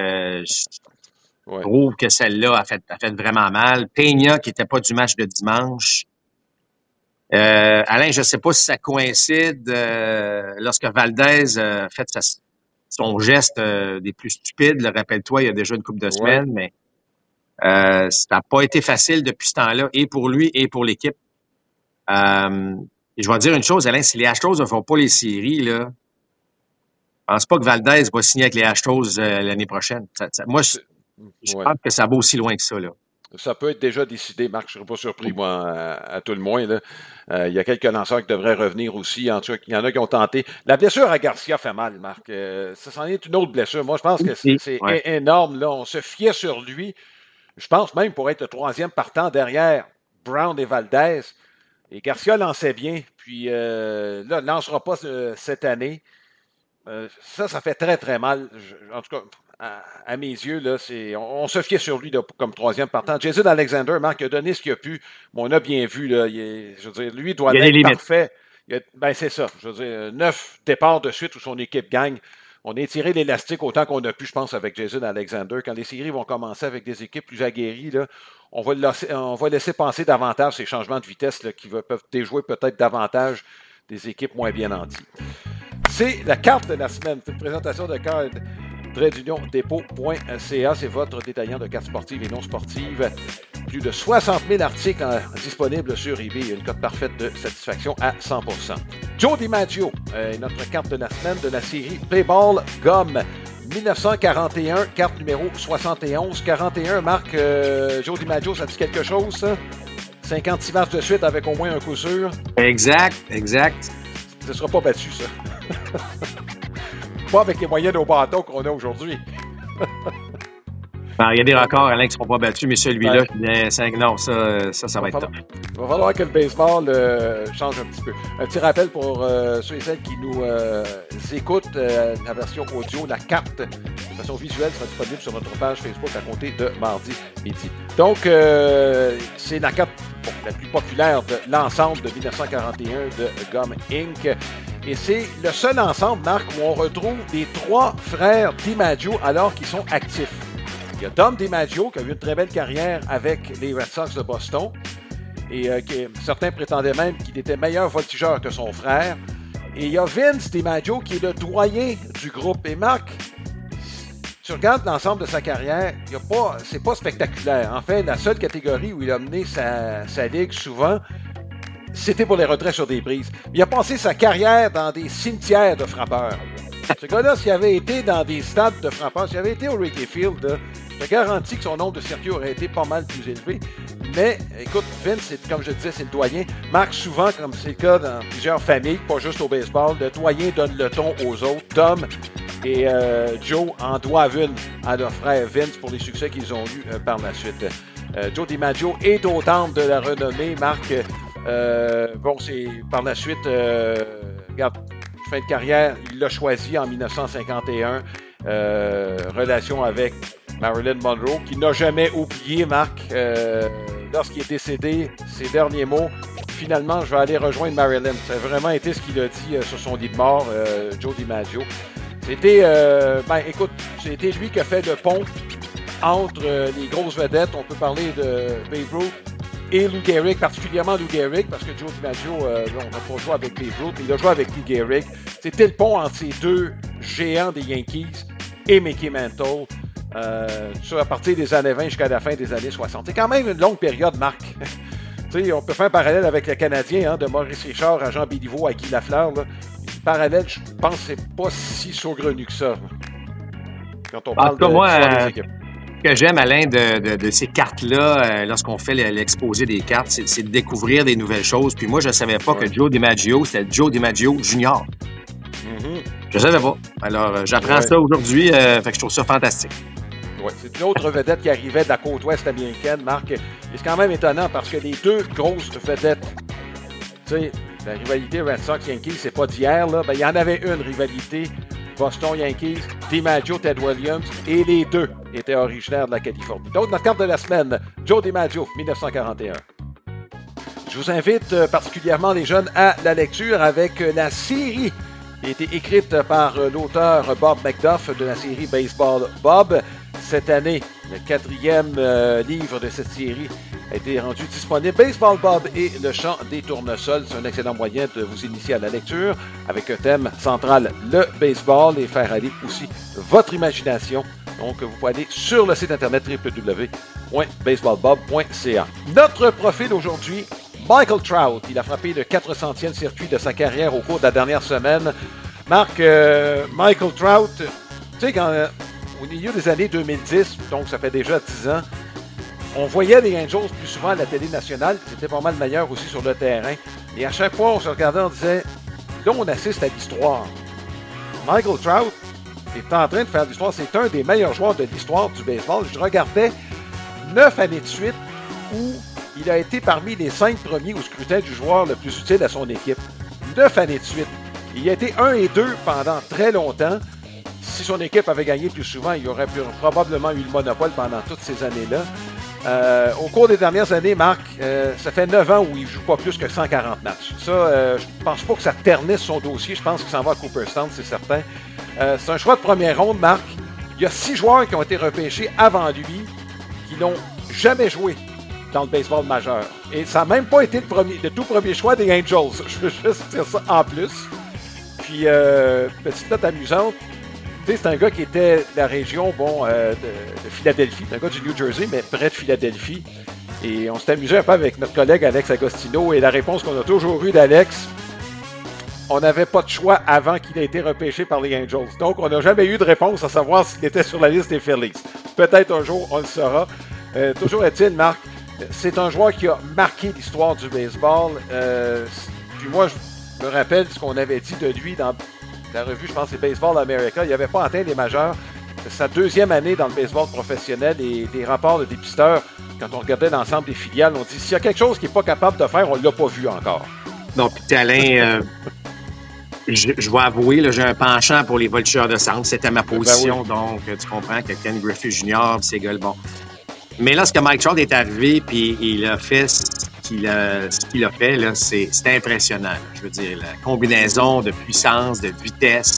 Je trouve que celle-là a fait vraiment mal. Peña, qui n'était pas du match de dimanche. Alain, je ne sais pas si ça coïncide lorsque Valdez a fait son geste des plus stupides. Rappelle-toi, il y a déjà une couple de semaines, mais ça n'a pas été facile depuis ce temps-là, et pour lui et pour l'équipe. Et je vais dire une chose, Alain, si les Astros ne font pas les séries, là, je ne pense pas que Valdez va signer avec les Astros l'année prochaine. Moi, je pense que ça va aussi loin que ça, là. Ça peut être déjà décidé, Marc. Je ne serais pas surpris, moi, à tout le moins. Là. Il y a quelques lanceurs qui devraient revenir aussi. En tout cas, il y en a qui ont tenté. La blessure à Garcia fait mal, Marc. Ça c'en est une autre blessure. Moi, je pense que c'est énorme. Là. On se fiait sur lui. Je pense même pour être le 3e partant derrière Brown et Valdez. Et Garcia lançait bien. Puis là, il ne lancera pas cette année. Ça fait très, très mal. En tout cas, à mes yeux, là, on se fiait sur lui là, comme 3e partant. Jason Alexander, Marc, a donné ce qu'il a pu, mais on a bien vu. Là, je veux dire, lui doit être parfait. C'est ça. Je veux dire, 9 départs de suite où son équipe gagne. On a tiré l'élastique autant qu'on a pu, je pense, avec Jason Alexander. Quand les séries vont commencer avec des équipes plus aguerries, là, on va laisser penser davantage ces changements de vitesse là, qui peuvent déjouer peut-être davantage des équipes moins bien nanties. C'est la carte de la semaine. C'est une présentation de carte tradeunionDepot.ca. C'est votre détaillant de cartes sportives et non sportives. Plus de 60 000 articles disponibles sur eBay. Une cote parfaite de satisfaction à 100%. Joe DiMaggio, notre carte de la semaine de la série Playball Gum. 1941, carte numéro 71. 41, Marc, Joe DiMaggio, ça dit quelque chose, ça? 56 matchs de suite avec au moins un coup sûr. Exact. Ça ne sera pas battu, ça. Pas avec les moyens au bâton qu'on a aujourd'hui. Il y a des records, Alain, qui ne seront pas battus, mais celui-là, non, ça va être top. Il va falloir que le baseball change un petit peu. Un petit rappel pour ceux et celles qui nous écoutent, la version audio, la carte de façon visuelle sera disponible sur notre page Facebook à compter de mardi midi. Donc, c'est la carte la plus populaire de l'ensemble de 1941 de Gum Inc. Et c'est le seul ensemble, Marc, où on retrouve les 3 frères DiMaggio alors qu'ils sont actifs. Il y a Dom DiMaggio qui a eu une très belle carrière avec les Red Sox de Boston et certains prétendaient même qu'il était meilleur voltigeur que son frère. Et il y a Vince DiMaggio qui est le doyen du groupe. Et Marc, si tu regardes l'ensemble de sa carrière, c'est pas spectaculaire. En fait, la seule catégorie où il a mené sa ligue souvent, c'était pour les retraits sur des prises. Il a passé sa carrière dans des cimetières de frappeurs. Ce gars-là, s'il avait été dans des stades de frappeurs, s'il avait été au Wrigley Field, je te garantis que son nombre de circuits aurait été pas mal plus élevé. Mais, écoute, Vince, comme je disais, c'est le doyen. Marc, souvent, comme c'est le cas dans plusieurs familles, pas juste au baseball, le doyen donne le ton aux autres. Tom et Joe en doivent une à leur frère Vince pour les succès qu'ils ont eus par la suite. Joe DiMaggio est au temple de la renommée. Marc, bon, c'est par la suite, regarde, fin de carrière, il l'a choisi en 1951. Relation avec Marilyn Monroe, qui n'a jamais oublié, Marc, lorsqu'il est décédé, ses derniers mots, finalement, je vais aller rejoindre Marilyn. Ça a vraiment été ce qu'il a dit sur son lit de mort, Joe DiMaggio. C'était, écoute, c'était lui qui a fait le pont entre les grosses vedettes. On peut parler de Babe Ruth et Lou Gehrig, particulièrement Lou Gehrig, parce que Joe DiMaggio, on n'a pas joué avec Babe Ruth, mais il a joué avec Lou Gehrig. C'était le pont entre ces deux géants des Yankees et Mickey Mantle. À partir des années 20 jusqu'à la fin des années 60. C'est quand même une longue période, Marc. On peut faire un parallèle avec le Canadien, de Maurice Richard à Jean Béliveau à Guy Lafleur. Là. Le parallèle, je pense que c'est pas si saugrenu que ça. Quand on parle des équipes. Ce que j'aime, Alain, de ces cartes-là, lorsqu'on fait l'exposé des cartes, c'est de découvrir des nouvelles choses. Puis moi, je ne savais pas que Joe DiMaggio, c'était Joe DiMaggio Junior. Je ne savais pas. Alors, j'apprends ça aujourd'hui, fait que je trouve ça fantastique. Ouais, c'est une autre vedette qui arrivait de la côte ouest américaine, Marc. Et c'est quand même étonnant parce que les deux grosses vedettes, tu sais, la rivalité Red Sox-Yankees, c'est pas d'hier, là. Ben, il y en avait une rivalité, Boston-Yankees, DiMaggio, Ted Williams, et les deux étaient originaires de la Californie. Donc, notre carte de la semaine, Joe DiMaggio, 1941. Je vous invite particulièrement les jeunes à la lecture avec la série qui a été écrite par l'auteur Bob McDuff de la série Baseball Bob. Cette année, le 4e livre de cette série a été rendu disponible. Baseball Bob et le chant des tournesols. C'est un excellent moyen de vous initier à la lecture avec un thème central, le baseball, et faire aller aussi votre imagination. Donc, vous pouvez aller sur le site internet www.baseballbob.ca. Notre profil aujourd'hui, Michael Trout. Il a frappé le 400e circuit de sa carrière au cours de la dernière semaine. Marc, Michael Trout, tu sais, au milieu des années 2010, donc ça fait déjà 10 ans, on voyait les Angels plus souvent à la télé nationale. C'était pas mal meilleur aussi sur le terrain. Et à chaque fois, on se regardait, on disait, là, on assiste à l'histoire. Michael Trout est en train de faire l'histoire. C'est un des meilleurs joueurs de l'histoire du baseball. Je regardais 9 années de suite où il a été parmi les 5 premiers au scrutin du joueur le plus utile à son équipe. 9 années de suite. Il a été 1 et 2 pendant très longtemps. Si son équipe avait gagné plus souvent, il aurait probablement eu le monopole pendant toutes ces années-là. Au cours des dernières années, Marc, ça fait 9 ans où il ne joue pas plus que 140 matchs. Ça, je ne pense pas que ça ternisse son dossier. Je pense qu'il s'en va à Cooperstown, c'est certain. C'est un choix de première ronde, Marc. Il y a 6 joueurs qui ont été repêchés avant lui qui n'ont jamais joué dans le baseball majeur. Et ça n'a même pas été le tout premier choix des Angels. Je veux juste dire ça en plus. Puis, petite note amusante, tu sais, c'est un gars qui était de la région de Philadelphie. C'est un gars du New Jersey, mais près de Philadelphie. Et on s'est amusé un peu avec notre collègue Alex Agostino. Et la réponse qu'on a toujours eue d'Alex, on n'avait pas de choix avant qu'il ait été repêché par les Angels. Donc, on n'a jamais eu de réponse à savoir s'il était sur la liste des Phillies. Peut-être un jour, on le saura. Toujours est-il, Marc, c'est un joueur qui a marqué l'histoire du baseball. Puis moi, je me rappelle ce qu'on avait dit de lui dans la revue, je pense, c'est Baseball America. Il n'avait pas atteint les majeurs. C'est sa 2e année dans le baseball professionnel et des rapports de dépisteurs, quand on regardait l'ensemble des filiales, on dit s'il y a quelque chose qu'il n'est pas capable de faire, on ne l'a pas vu encore. Non, puis Alain, je vais avouer, là, j'ai un penchant pour les voltigeurs de centre. C'était ma position, ben oui. Donc tu comprends que Ken Griffey Jr., ces gars, bon. Mais là, ce que Mike Trout est arrivé, puis il a fait ce qu'il a fait, là, c'est impressionnant. Je veux dire, la combinaison de puissance, de vitesse,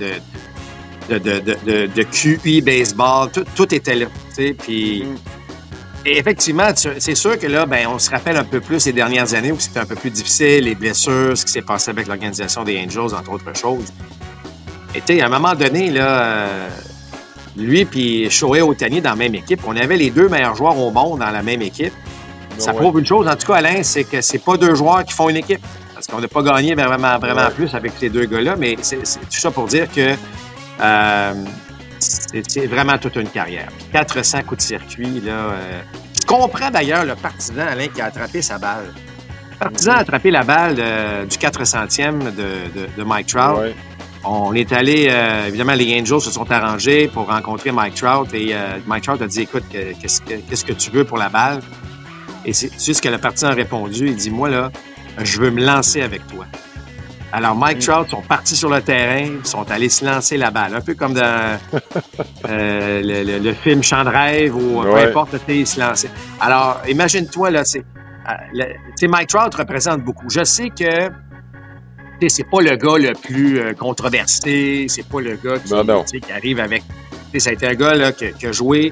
de QI baseball, tout était là. Puis, et effectivement, c'est sûr que là, ben, on se rappelle un peu plus ces dernières années où c'était un peu plus difficile, les blessures, ce qui s'est passé avec l'organisation des Angels, entre autres choses. Et tu sais, à un moment donné, là, lui puis Shohei Ohtani dans la même équipe, on avait les 2 meilleurs joueurs au monde dans la même équipe. Ça prouve une chose, en tout cas, Alain, c'est que c'est pas 2 joueurs qui font une équipe. Parce qu'on n'a pas gagné vraiment plus avec ces 2 gars-là, mais c'est tout ça pour dire que c'est vraiment toute une carrière. 400 coups de circuit, là, comprends d'ailleurs le partisan, Alain, qui a attrapé sa balle. Le partisan a attrapé la balle du 400e de Mike Trout. Ouais. On est allé, évidemment, les Angels se sont arrangés pour rencontrer Mike Trout et Mike Trout a dit, écoute, qu'est-ce que tu veux pour la balle? Et c'est ce que le partisan a répondu. Il dit, moi, là, je veux me lancer avec toi. Alors, Mike Trout sont partis sur le terrain, sont allés se lancer la balle. Un peu comme dans le film Chant de rêve ou peu importe, ils se lançaient. Alors, imagine-toi, là, Mike Trout représente beaucoup. Je sais que c'est pas le gars le plus controversé, c'est pas le gars qui arrive avec... Ça a été un gars là, qui a joué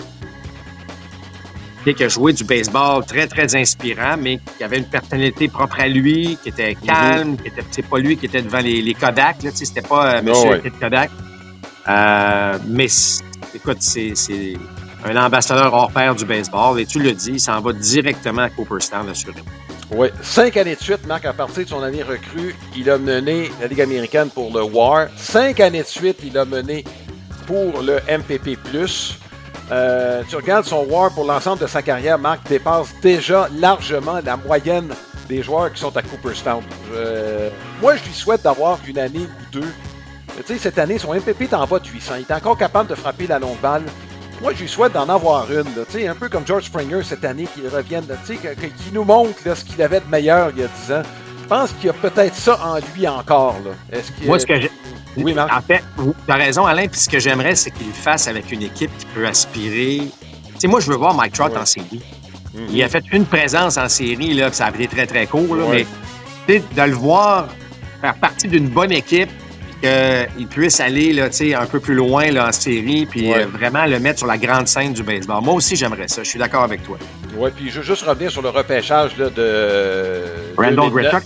du baseball très, très inspirant, mais qui avait une personnalité propre à lui, qui était calme, qui était, c'est pas lui qui était devant les Kodak, là, c'était pas monsieur Kodak. Mais écoute, c'est un ambassadeur hors pair du baseball, et tu le dis, il s'en va directement à Cooperstown, assurément. Oui, 5 années de suite, Marc, à partir de son année recrue, il a mené la Ligue américaine pour le WAR. 5 années de suite, il a mené pour le MPP+. Tu regardes son WAR pour l'ensemble de sa carrière, Marc dépasse déjà largement la moyenne des joueurs qui sont à Cooperstown. Moi, je lui souhaite d'avoir une année ou deux. Tu sais, cette année, son MPP est en bas de 800. Il est encore capable de frapper la longue balle. Moi, je lui souhaite d'en avoir une, là, un peu comme George Springer cette année, qu'il revienne, qu'il nous montre là, ce qu'il avait de meilleur il y a 10 ans. Je pense qu'il y a peut-être ça en lui encore. Là. Moi, ce que j'ai... Oui, Marc. En fait, tu as raison, Alain, puis ce que j'aimerais, c'est qu'il le fasse avec une équipe qui peut aspirer. Moi, je veux voir Mike Trout en série. Il a fait une présence en série, là, puis ça a été très, très court, là, mais de le voir faire partie d'une bonne équipe, qu'il puisse aller là, un peu plus loin là, en série, puis vraiment le mettre sur la grande scène du baseball. Moi aussi, j'aimerais ça. Je suis d'accord avec toi. Oui, puis je veux juste revenir sur le repêchage là, de... Randall Grichuk.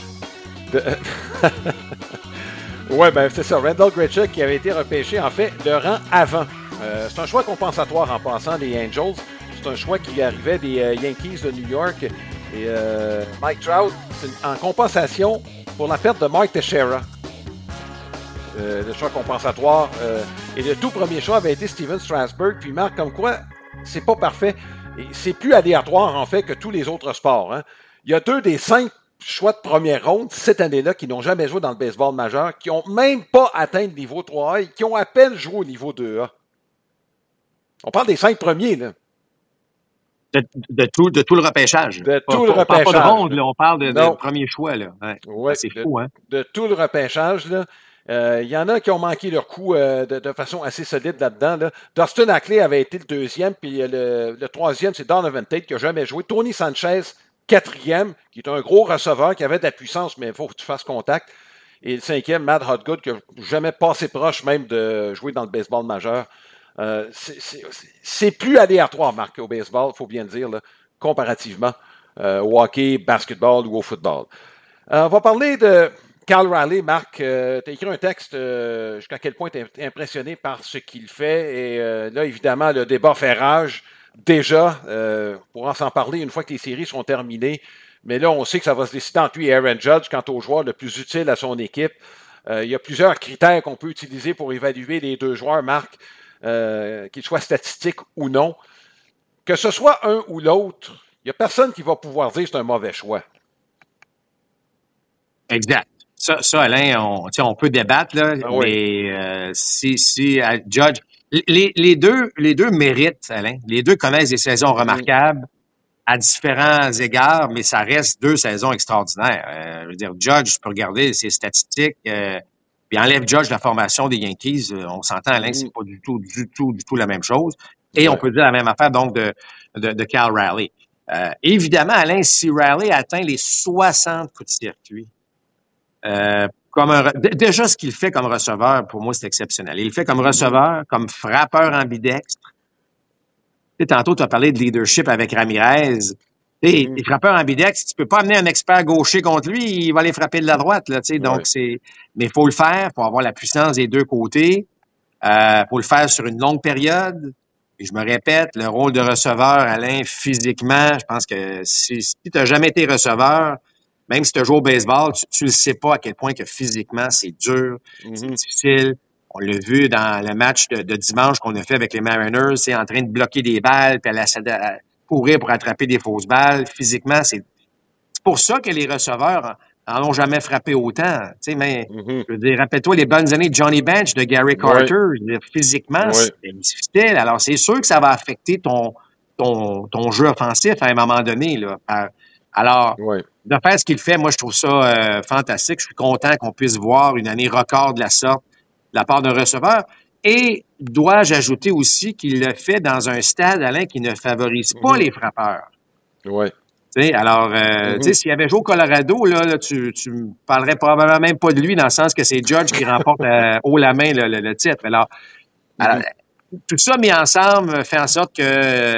Oui, ben c'est ça. Randall Grichuk qui avait été repêché, en fait, le rang avant. C'est un choix compensatoire en passant des Angels. C'est un choix qui arrivait des Yankees de New York. Et Mike Trout, c'est en compensation pour la perte de Mark Teixeira. Le choix compensatoire. Et le tout premier choix avait été Steven Strasburg. Puis Marc, comme quoi, c'est pas parfait. Et c'est plus aléatoire, en fait, que tous les autres sports. Hein. Il y a 2 des 5 choix de première ronde cette année-là qui n'ont jamais joué dans le baseball majeur, qui n'ont même pas atteint le niveau 3A et qui ont à peine joué au niveau 2A. On parle des 5 premiers, là. De tout le repêchage. De tout le repêchage. On parle pas de ronde, là, on parle de premier choix. Là. Ouais, c'est fou, hein? De tout le repêchage, là. Il y en a qui ont manqué leur coup de façon assez solide là-dedans. Là. Dustin Ackley avait été le 2e, puis le 3e, c'est Donovan Tate qui n'a jamais joué. Tony Sanchez, 4e, qui est un gros receveur, qui avait de la puissance, mais il faut que tu fasses contact. Et le 5e, Matt Hotgood, qui n'a jamais passé proche même de jouer dans le baseball majeur. C'est plus aléatoire, Marc, au baseball, il faut bien le dire, là, comparativement au hockey, basketball ou au football. On va parler de Cal Raleigh. Marc, tu as écrit un texte jusqu'à quel point tu es impressionné par ce qu'il fait. Et là, évidemment, le débat fait rage. Déjà, on pourra s'en parler une fois que les séries sont terminées. Mais là, on sait que ça va se décider entre lui et Aaron Judge quant au joueur le plus utile à son équipe. Il y a plusieurs critères qu'on peut utiliser pour évaluer les deux joueurs, Marc, qu'ils soient statistiques ou non. Que ce soit un ou l'autre, il n'y a personne qui va pouvoir dire que c'est un mauvais choix. Exact. Ça, Alain, on peut débattre, là, mais si Judge... Les deux méritent, Alain. Les deux connaissent des saisons remarquables à différents égards, mais ça reste 2 saisons extraordinaires. Je veux dire, Judge, tu peux regarder ses statistiques, puis enlève Judge de la formation des Yankees. On s'entend, Alain, c'est pas du tout la même chose. Et on peut dire la même affaire, donc, de Cal Raleigh. Évidemment, Alain, si Raleigh atteint les 60 coups de circuit, déjà, ce qu'il fait comme receveur, pour moi, c'est exceptionnel. Il le fait comme receveur, comme frappeur ambidextre. Tu sais, tantôt, tu as parlé de leadership avec Ramirez. Les frappeurs ambidextres, tu peux pas amener un expert gaucher contre lui, il va aller frapper de la droite, là, tu sais. Donc, mais il faut le faire, il faut avoir la puissance des deux côtés. Faut le faire sur une longue période. Et je me répète, le rôle de receveur, Alain, physiquement, je pense que si tu n'as jamais été receveur, même si tu joues au baseball, tu le sais pas à quel point que physiquement, c'est dur, c'est difficile. On l'a vu dans le match de dimanche qu'on a fait avec les Mariners, c'est en train de bloquer des balles, puis courir pour attraper des fausses balles. Physiquement, c'est pour ça que les receveurs en ont jamais frappé autant. Tu sais, mais je veux dire, rappelle-toi les bonnes années de Johnny Bench, de Gary Carter. Physiquement, c'était difficile. Alors, c'est sûr que ça va affecter ton jeu offensif à un moment donné. Là. Alors, de faire ce qu'il fait, moi, je trouve ça fantastique. Je suis content qu'on puisse voir une année record de la sorte de la part d'un receveur. Et dois-je ajouter aussi qu'il le fait dans un stade, Alain, qui ne favorise pas les frappeurs. Oui. T'sais, alors, s'il avait joué au Colorado, là, tu me parlerais probablement même pas de lui, dans le sens que c'est Judge qui remporte haut la main le titre. Alors, tout ça mis ensemble fait en sorte que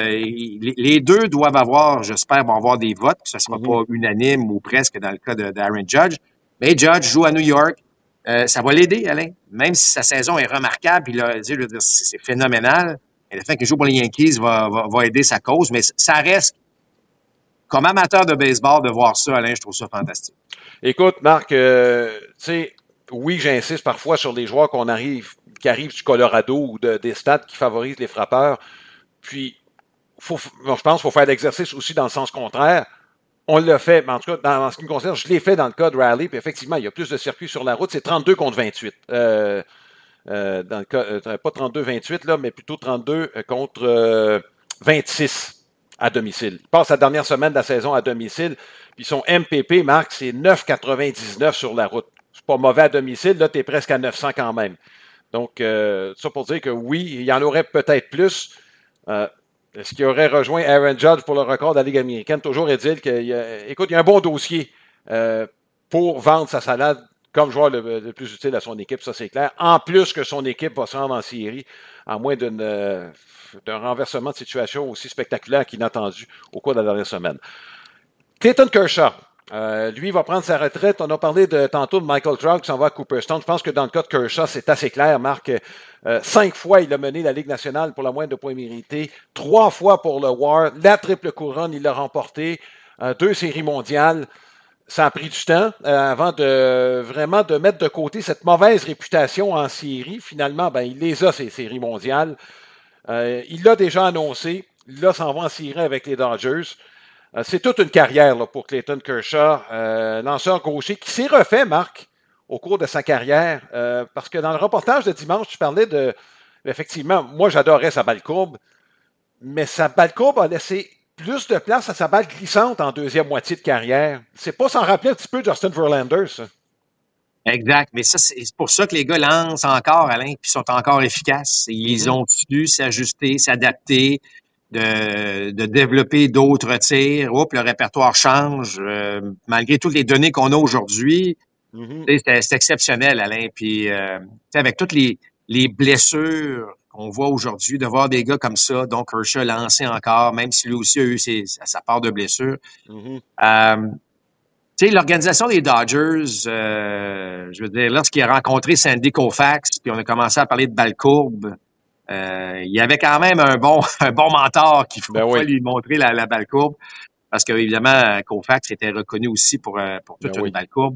les deux doivent avoir, j'espère, vont avoir des votes, que ce ne sera pas unanime ou presque dans le cas d'Aaron Judge. Mais Judge joue à New York. Ça va l'aider, Alain. Même si sa saison est remarquable, puis là, c'est phénoménal. Et le fait qu'il joue pour les Yankees va aider sa cause, mais ça reste, comme amateur de baseball, de voir ça, Alain, je trouve ça fantastique. Écoute, Marc, tu sais, oui, j'insiste parfois sur les joueurs qui arrivent du Colorado ou des stades qui favorisent les frappeurs. Puis, je pense qu'il faut faire l'exercice aussi dans le sens contraire. On l'a fait, mais en tout cas, dans ce qui me concerne, je l'ai fait dans le cas de Raleigh, puis effectivement, il y a plus de circuits sur la route. C'est 32 contre 28. Dans le cas, pas 32-28, là, mais plutôt 32 contre 26 à domicile. Il passe la dernière semaine de la saison à domicile, puis son MPP, Marc, c'est 9,99 sur la route. C'est pas mauvais à domicile, là, tu es presque à 900 quand même. Donc, ça pour dire que oui, il y en aurait peut-être plus. Est-ce qu'il aurait rejoint Aaron Judge pour le record de la Ligue américaine? Toujours est-il qu'il y a un bon dossier pour vendre sa salade comme joueur le plus utile à son équipe, ça c'est clair. En plus que son équipe va se rendre en série, à moins d'un renversement de situation aussi spectaculaire qu'inattendu au cours de la dernière semaine. Clayton Kershaw, lui va prendre sa retraite. On a parlé tantôt de Michael Trout qui s'en va à Cooperstown. Je pense que dans le cas de Kershaw, c'est assez clair, Marc. 5 fois, il a mené la Ligue nationale pour la moyenne de points mérités. 3 fois pour le WAR. La triple couronne, il l'a remporté. 2 séries mondiales. Ça a pris du temps avant de mettre de côté cette mauvaise réputation en série. Finalement, il les a, ces séries mondiales. Il l'a déjà annoncé. Là, s'en va en série avec les Dodgers. C'est toute une carrière là, pour Clayton Kershaw, lanceur gaucher, qui s'est refait, Marc, au cours de sa carrière. Parce que dans le reportage de dimanche, tu parlais de... Effectivement, moi, j'adorais sa balle courbe, mais sa balle courbe a laissé plus de place à sa balle glissante en deuxième moitié de carrière. C'est pas sans rappeler un petit peu Justin Verlander, ça. Exact. Mais ça, c'est pour ça que les gars lancent encore, Alain, puis sont encore efficaces. Ils ont su s'ajuster, s'adapter, de développer d'autres tirs. Oups, le répertoire change. Malgré toutes les données qu'on a aujourd'hui, c'est exceptionnel, Alain. Puis avec toutes les blessures qu'on voit aujourd'hui, de voir des gars comme ça, donc Kershaw lancé encore, même si lui aussi a eu sa part de blessures. L'organisation des Dodgers, je veux dire, lorsqu'il a rencontré Sandy Koufax, puis on a commencé à parler de balle courbe, il y avait quand même un bon mentor qui pouvait lui montrer la balle courbe, parce que évidemment Koufax était reconnu aussi pour toute une balle courbe.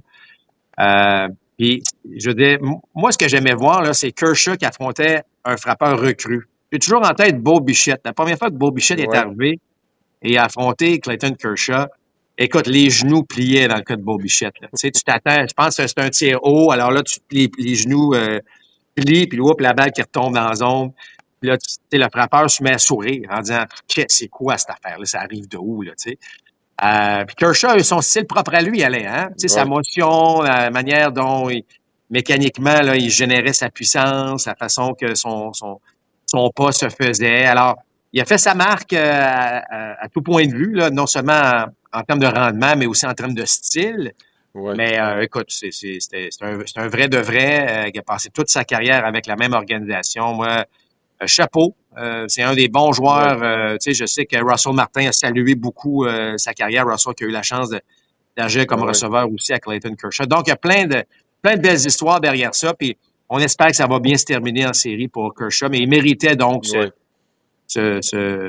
Puis, je veux dire, moi, ce que j'aimais voir, là, c'est Kershaw qui affrontait un frappeur recru. J'ai toujours en tête Bo Bichette. La première fois que Bo Bichette est arrivé et a affronté Clayton Kershaw, écoute, les genoux pliaient dans le cas de Bo Bichette. Tu sais, tu t'attends, je pense que c'est un tir haut, alors là, tu plies les genoux plient, puis la balle qui retombe dans la zone. Puis là, le frappeur se met à sourire en disant « C'est quoi cette affaire-là? Ça arrive de où? » là, tu sais. Puis Kershaw a son style propre à lui, Alain, hein? Tu sais, sa motion, la manière dont mécaniquement, là, il générait sa puissance, la façon que son pas se faisait. Alors, il a fait sa marque à tout point de vue, là, non seulement en termes de rendement, mais aussi en termes de style. Mais écoute, c'est un vrai de vrai qui a passé toute sa carrière avec la même organisation. Moi, chapeau. C'est un des bons joueurs. Tu sais, je sais que Russell Martin a salué beaucoup sa carrière. Russell qui a eu la chance d'agir comme receveur aussi à Clayton Kershaw. Donc, il y a plein de belles histoires derrière ça. Puis, on espère que ça va bien se terminer en série pour Kershaw. Mais il méritait donc cette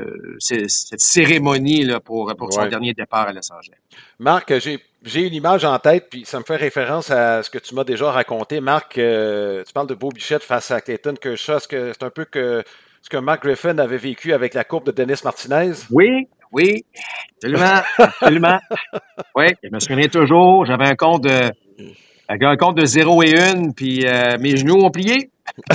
cérémonie là, pour son dernier départ à Los Angeles. Marc, j'ai une image en tête, puis ça me fait référence à ce que tu m'as déjà raconté. Marc, tu parles de Bo Bichette face à Clayton Kershaw. Est-ce que c'est un peu ce que Mark Griffin avait vécu avec la courbe de Dennis Martinez? Oui, Oui, absolument, absolument. Oui, je me souviens toujours, j'avais un compte de 0 et 1, puis mes genoux ont plié.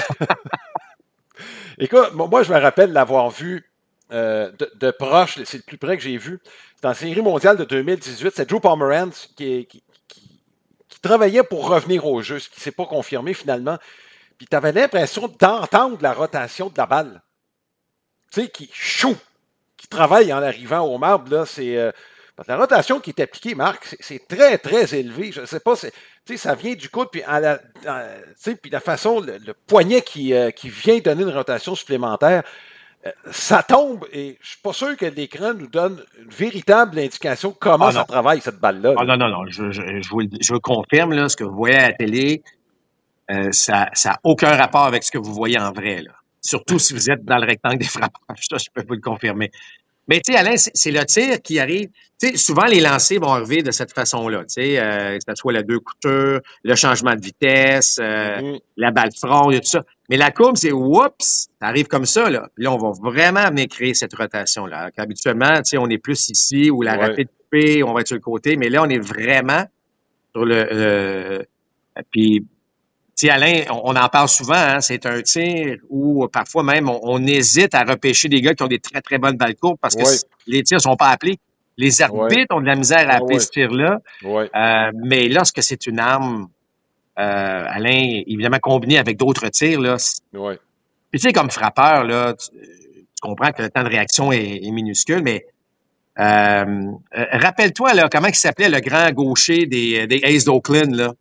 Écoute, moi, je me rappelle l'avoir vu de proche, c'est le plus près que j'ai vu. C'est en Série mondiale de 2018, c'est Drew Pomeranz qui travaillait pour revenir au jeu, ce qui ne s'est pas confirmé finalement. Puis tu avais l'impression d'entendre la rotation de la balle. Tu sais, qui travaille en arrivant au marbre, là, c'est... parce que la rotation qui est appliquée, Marc, c'est très, très élevé. Je ne sais pas, ça vient du coude, puis, puis la façon, le poignet qui vient donner une rotation supplémentaire, ça tombe, et je ne suis pas sûr que l'écran nous donne une véritable indication comment ça travaille, cette balle-là. Ah, non, je vous confirme, là, ce que vous voyez à la télé, ça n'a aucun rapport avec ce que vous voyez en vrai, là. Surtout si vous êtes dans le rectangle des frappeurs. Ça, je peux vous le confirmer. Mais tu sais, Alain, c'est le tir qui arrive. Tu sais, souvent, les lancers vont arriver de cette façon-là. Tu sais, que ce soit la deux coutures, le changement de vitesse, la balle front, et tout ça. Mais la courbe, c'est oups, ça arrive comme ça, là. Là, on va vraiment venir créer cette rotation-là. Alors qu'habituellement, tu sais, on est plus ici, ou la rapide coupée, on va être sur le côté. Mais là, on est vraiment sur le puis, tu sais, Alain, on en parle souvent, hein, c'est un tir où parfois même on hésite à repêcher des gars qui ont des très, très bonnes balles courtes parce que les tirs sont pas appelés. Les arbitres ont de la misère à appeler ce tir-là. Mais lorsque c'est une arme, Alain, évidemment combinée avec d'autres tirs, là. Puis tu sais, comme frappeur, là, tu comprends que le temps de réaction est minuscule, mais rappelle-toi là, comment il s'appelait le grand gaucher des Aces d'Oakland, là.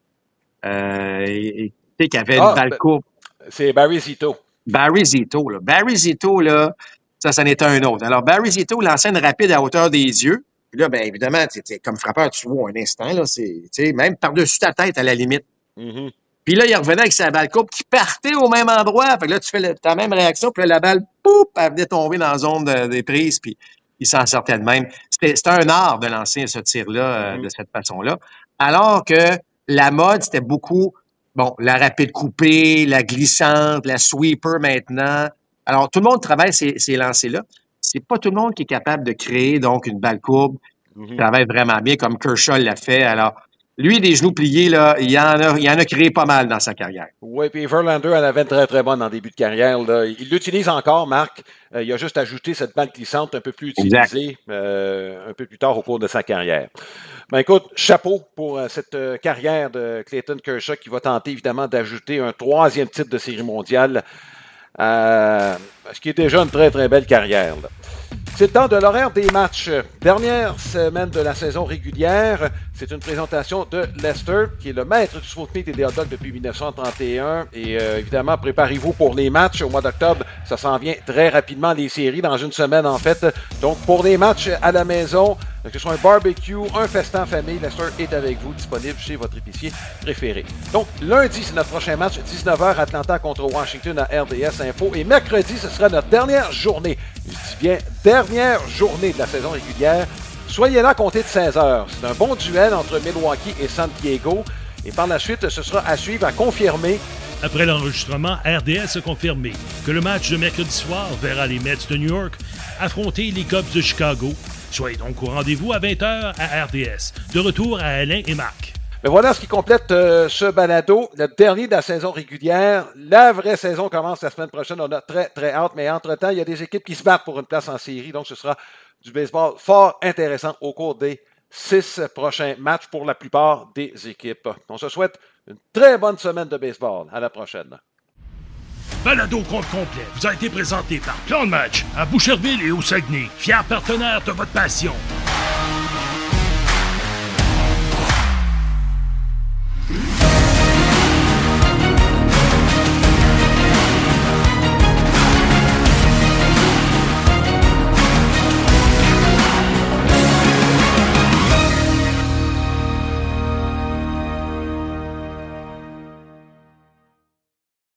Qui avait une balle courbe. C'est Barry Zito. Barry Zito, là, ça en était un autre. Alors, Barry Zito lançait une rapide à hauteur des yeux. Puis là, bien évidemment, comme frappeur, tu vois un instant, là, c'est même par-dessus ta tête, à la limite. Mm-hmm. Puis là, il revenait avec sa balle courbe qui partait au même endroit. Fait que là, tu fais ta même réaction, puis là, la balle, pouf, elle venait tomber dans la zone des prises, puis il s'en sortait de même. C'était un art de lancer ce tir-là de cette façon-là. Alors que la mode, c'était beaucoup, la rapide coupée, la glissante, la sweeper maintenant. Alors, tout le monde travaille ces lancers-là. C'est pas tout le monde qui est capable de créer, donc, une balle courbe qui travaille vraiment bien, comme Kershaw l'a fait. Alors, lui, des genoux pliés, là, il en a créé pas mal dans sa carrière. Oui, puis Verlander en avait une très, très bonne en début de carrière, là. Il l'utilise encore, Marc. Il a juste ajouté cette balle glissante un peu plus utilisée un peu plus tard au cours de sa carrière. Ben écoute, chapeau pour cette carrière de Clayton Kershaw qui va tenter évidemment d'ajouter un 3e titre de Série mondiale, ce qui est déjà une très, très belle carrière, là. C'est le temps de l'horaire des matchs. Dernière semaine de la saison régulière, c'est une présentation de Lester, qui est le maître du smoked meat et des hot dogs depuis 1931. Et évidemment, préparez-vous pour les matchs au mois d'octobre. Ça s'en vient très rapidement, les séries, dans une semaine en fait. Donc, pour les matchs à la maison, que ce soit un barbecue, un festin en famille, Lester est avec vous, disponible chez votre épicier préféré. Donc, lundi, c'est notre prochain match, 19h, Atlanta contre Washington à RDS Info. Et mercredi, ce sera notre dernière journée. Je dis bien dernière journée de la saison régulière. Soyez là, comptez de 16h. C'est un bon duel entre Milwaukee et San Diego. Et par la suite, ce sera à suivre, à confirmer. Après l'enregistrement, RDS a confirmé que le match de mercredi soir verra les Mets de New York affronter les Cubs de Chicago. Soyez donc au rendez-vous à 20h à RDS. De retour à Alain et Marc. Mais voilà ce qui complète ce balado, le dernier de la saison régulière. La vraie saison commence la semaine prochaine. On a très, très hâte. Mais entre-temps, il y a des équipes qui se battent pour une place en série. Donc, ce sera du baseball fort intéressant au cours des 6 prochains matchs pour la plupart des équipes. On se souhaite une très bonne semaine de baseball. À la prochaine. Balado compte complet vous a été présenté par Plan de Match à Boucherville et au Saguenay, fiers partenaires de votre passion.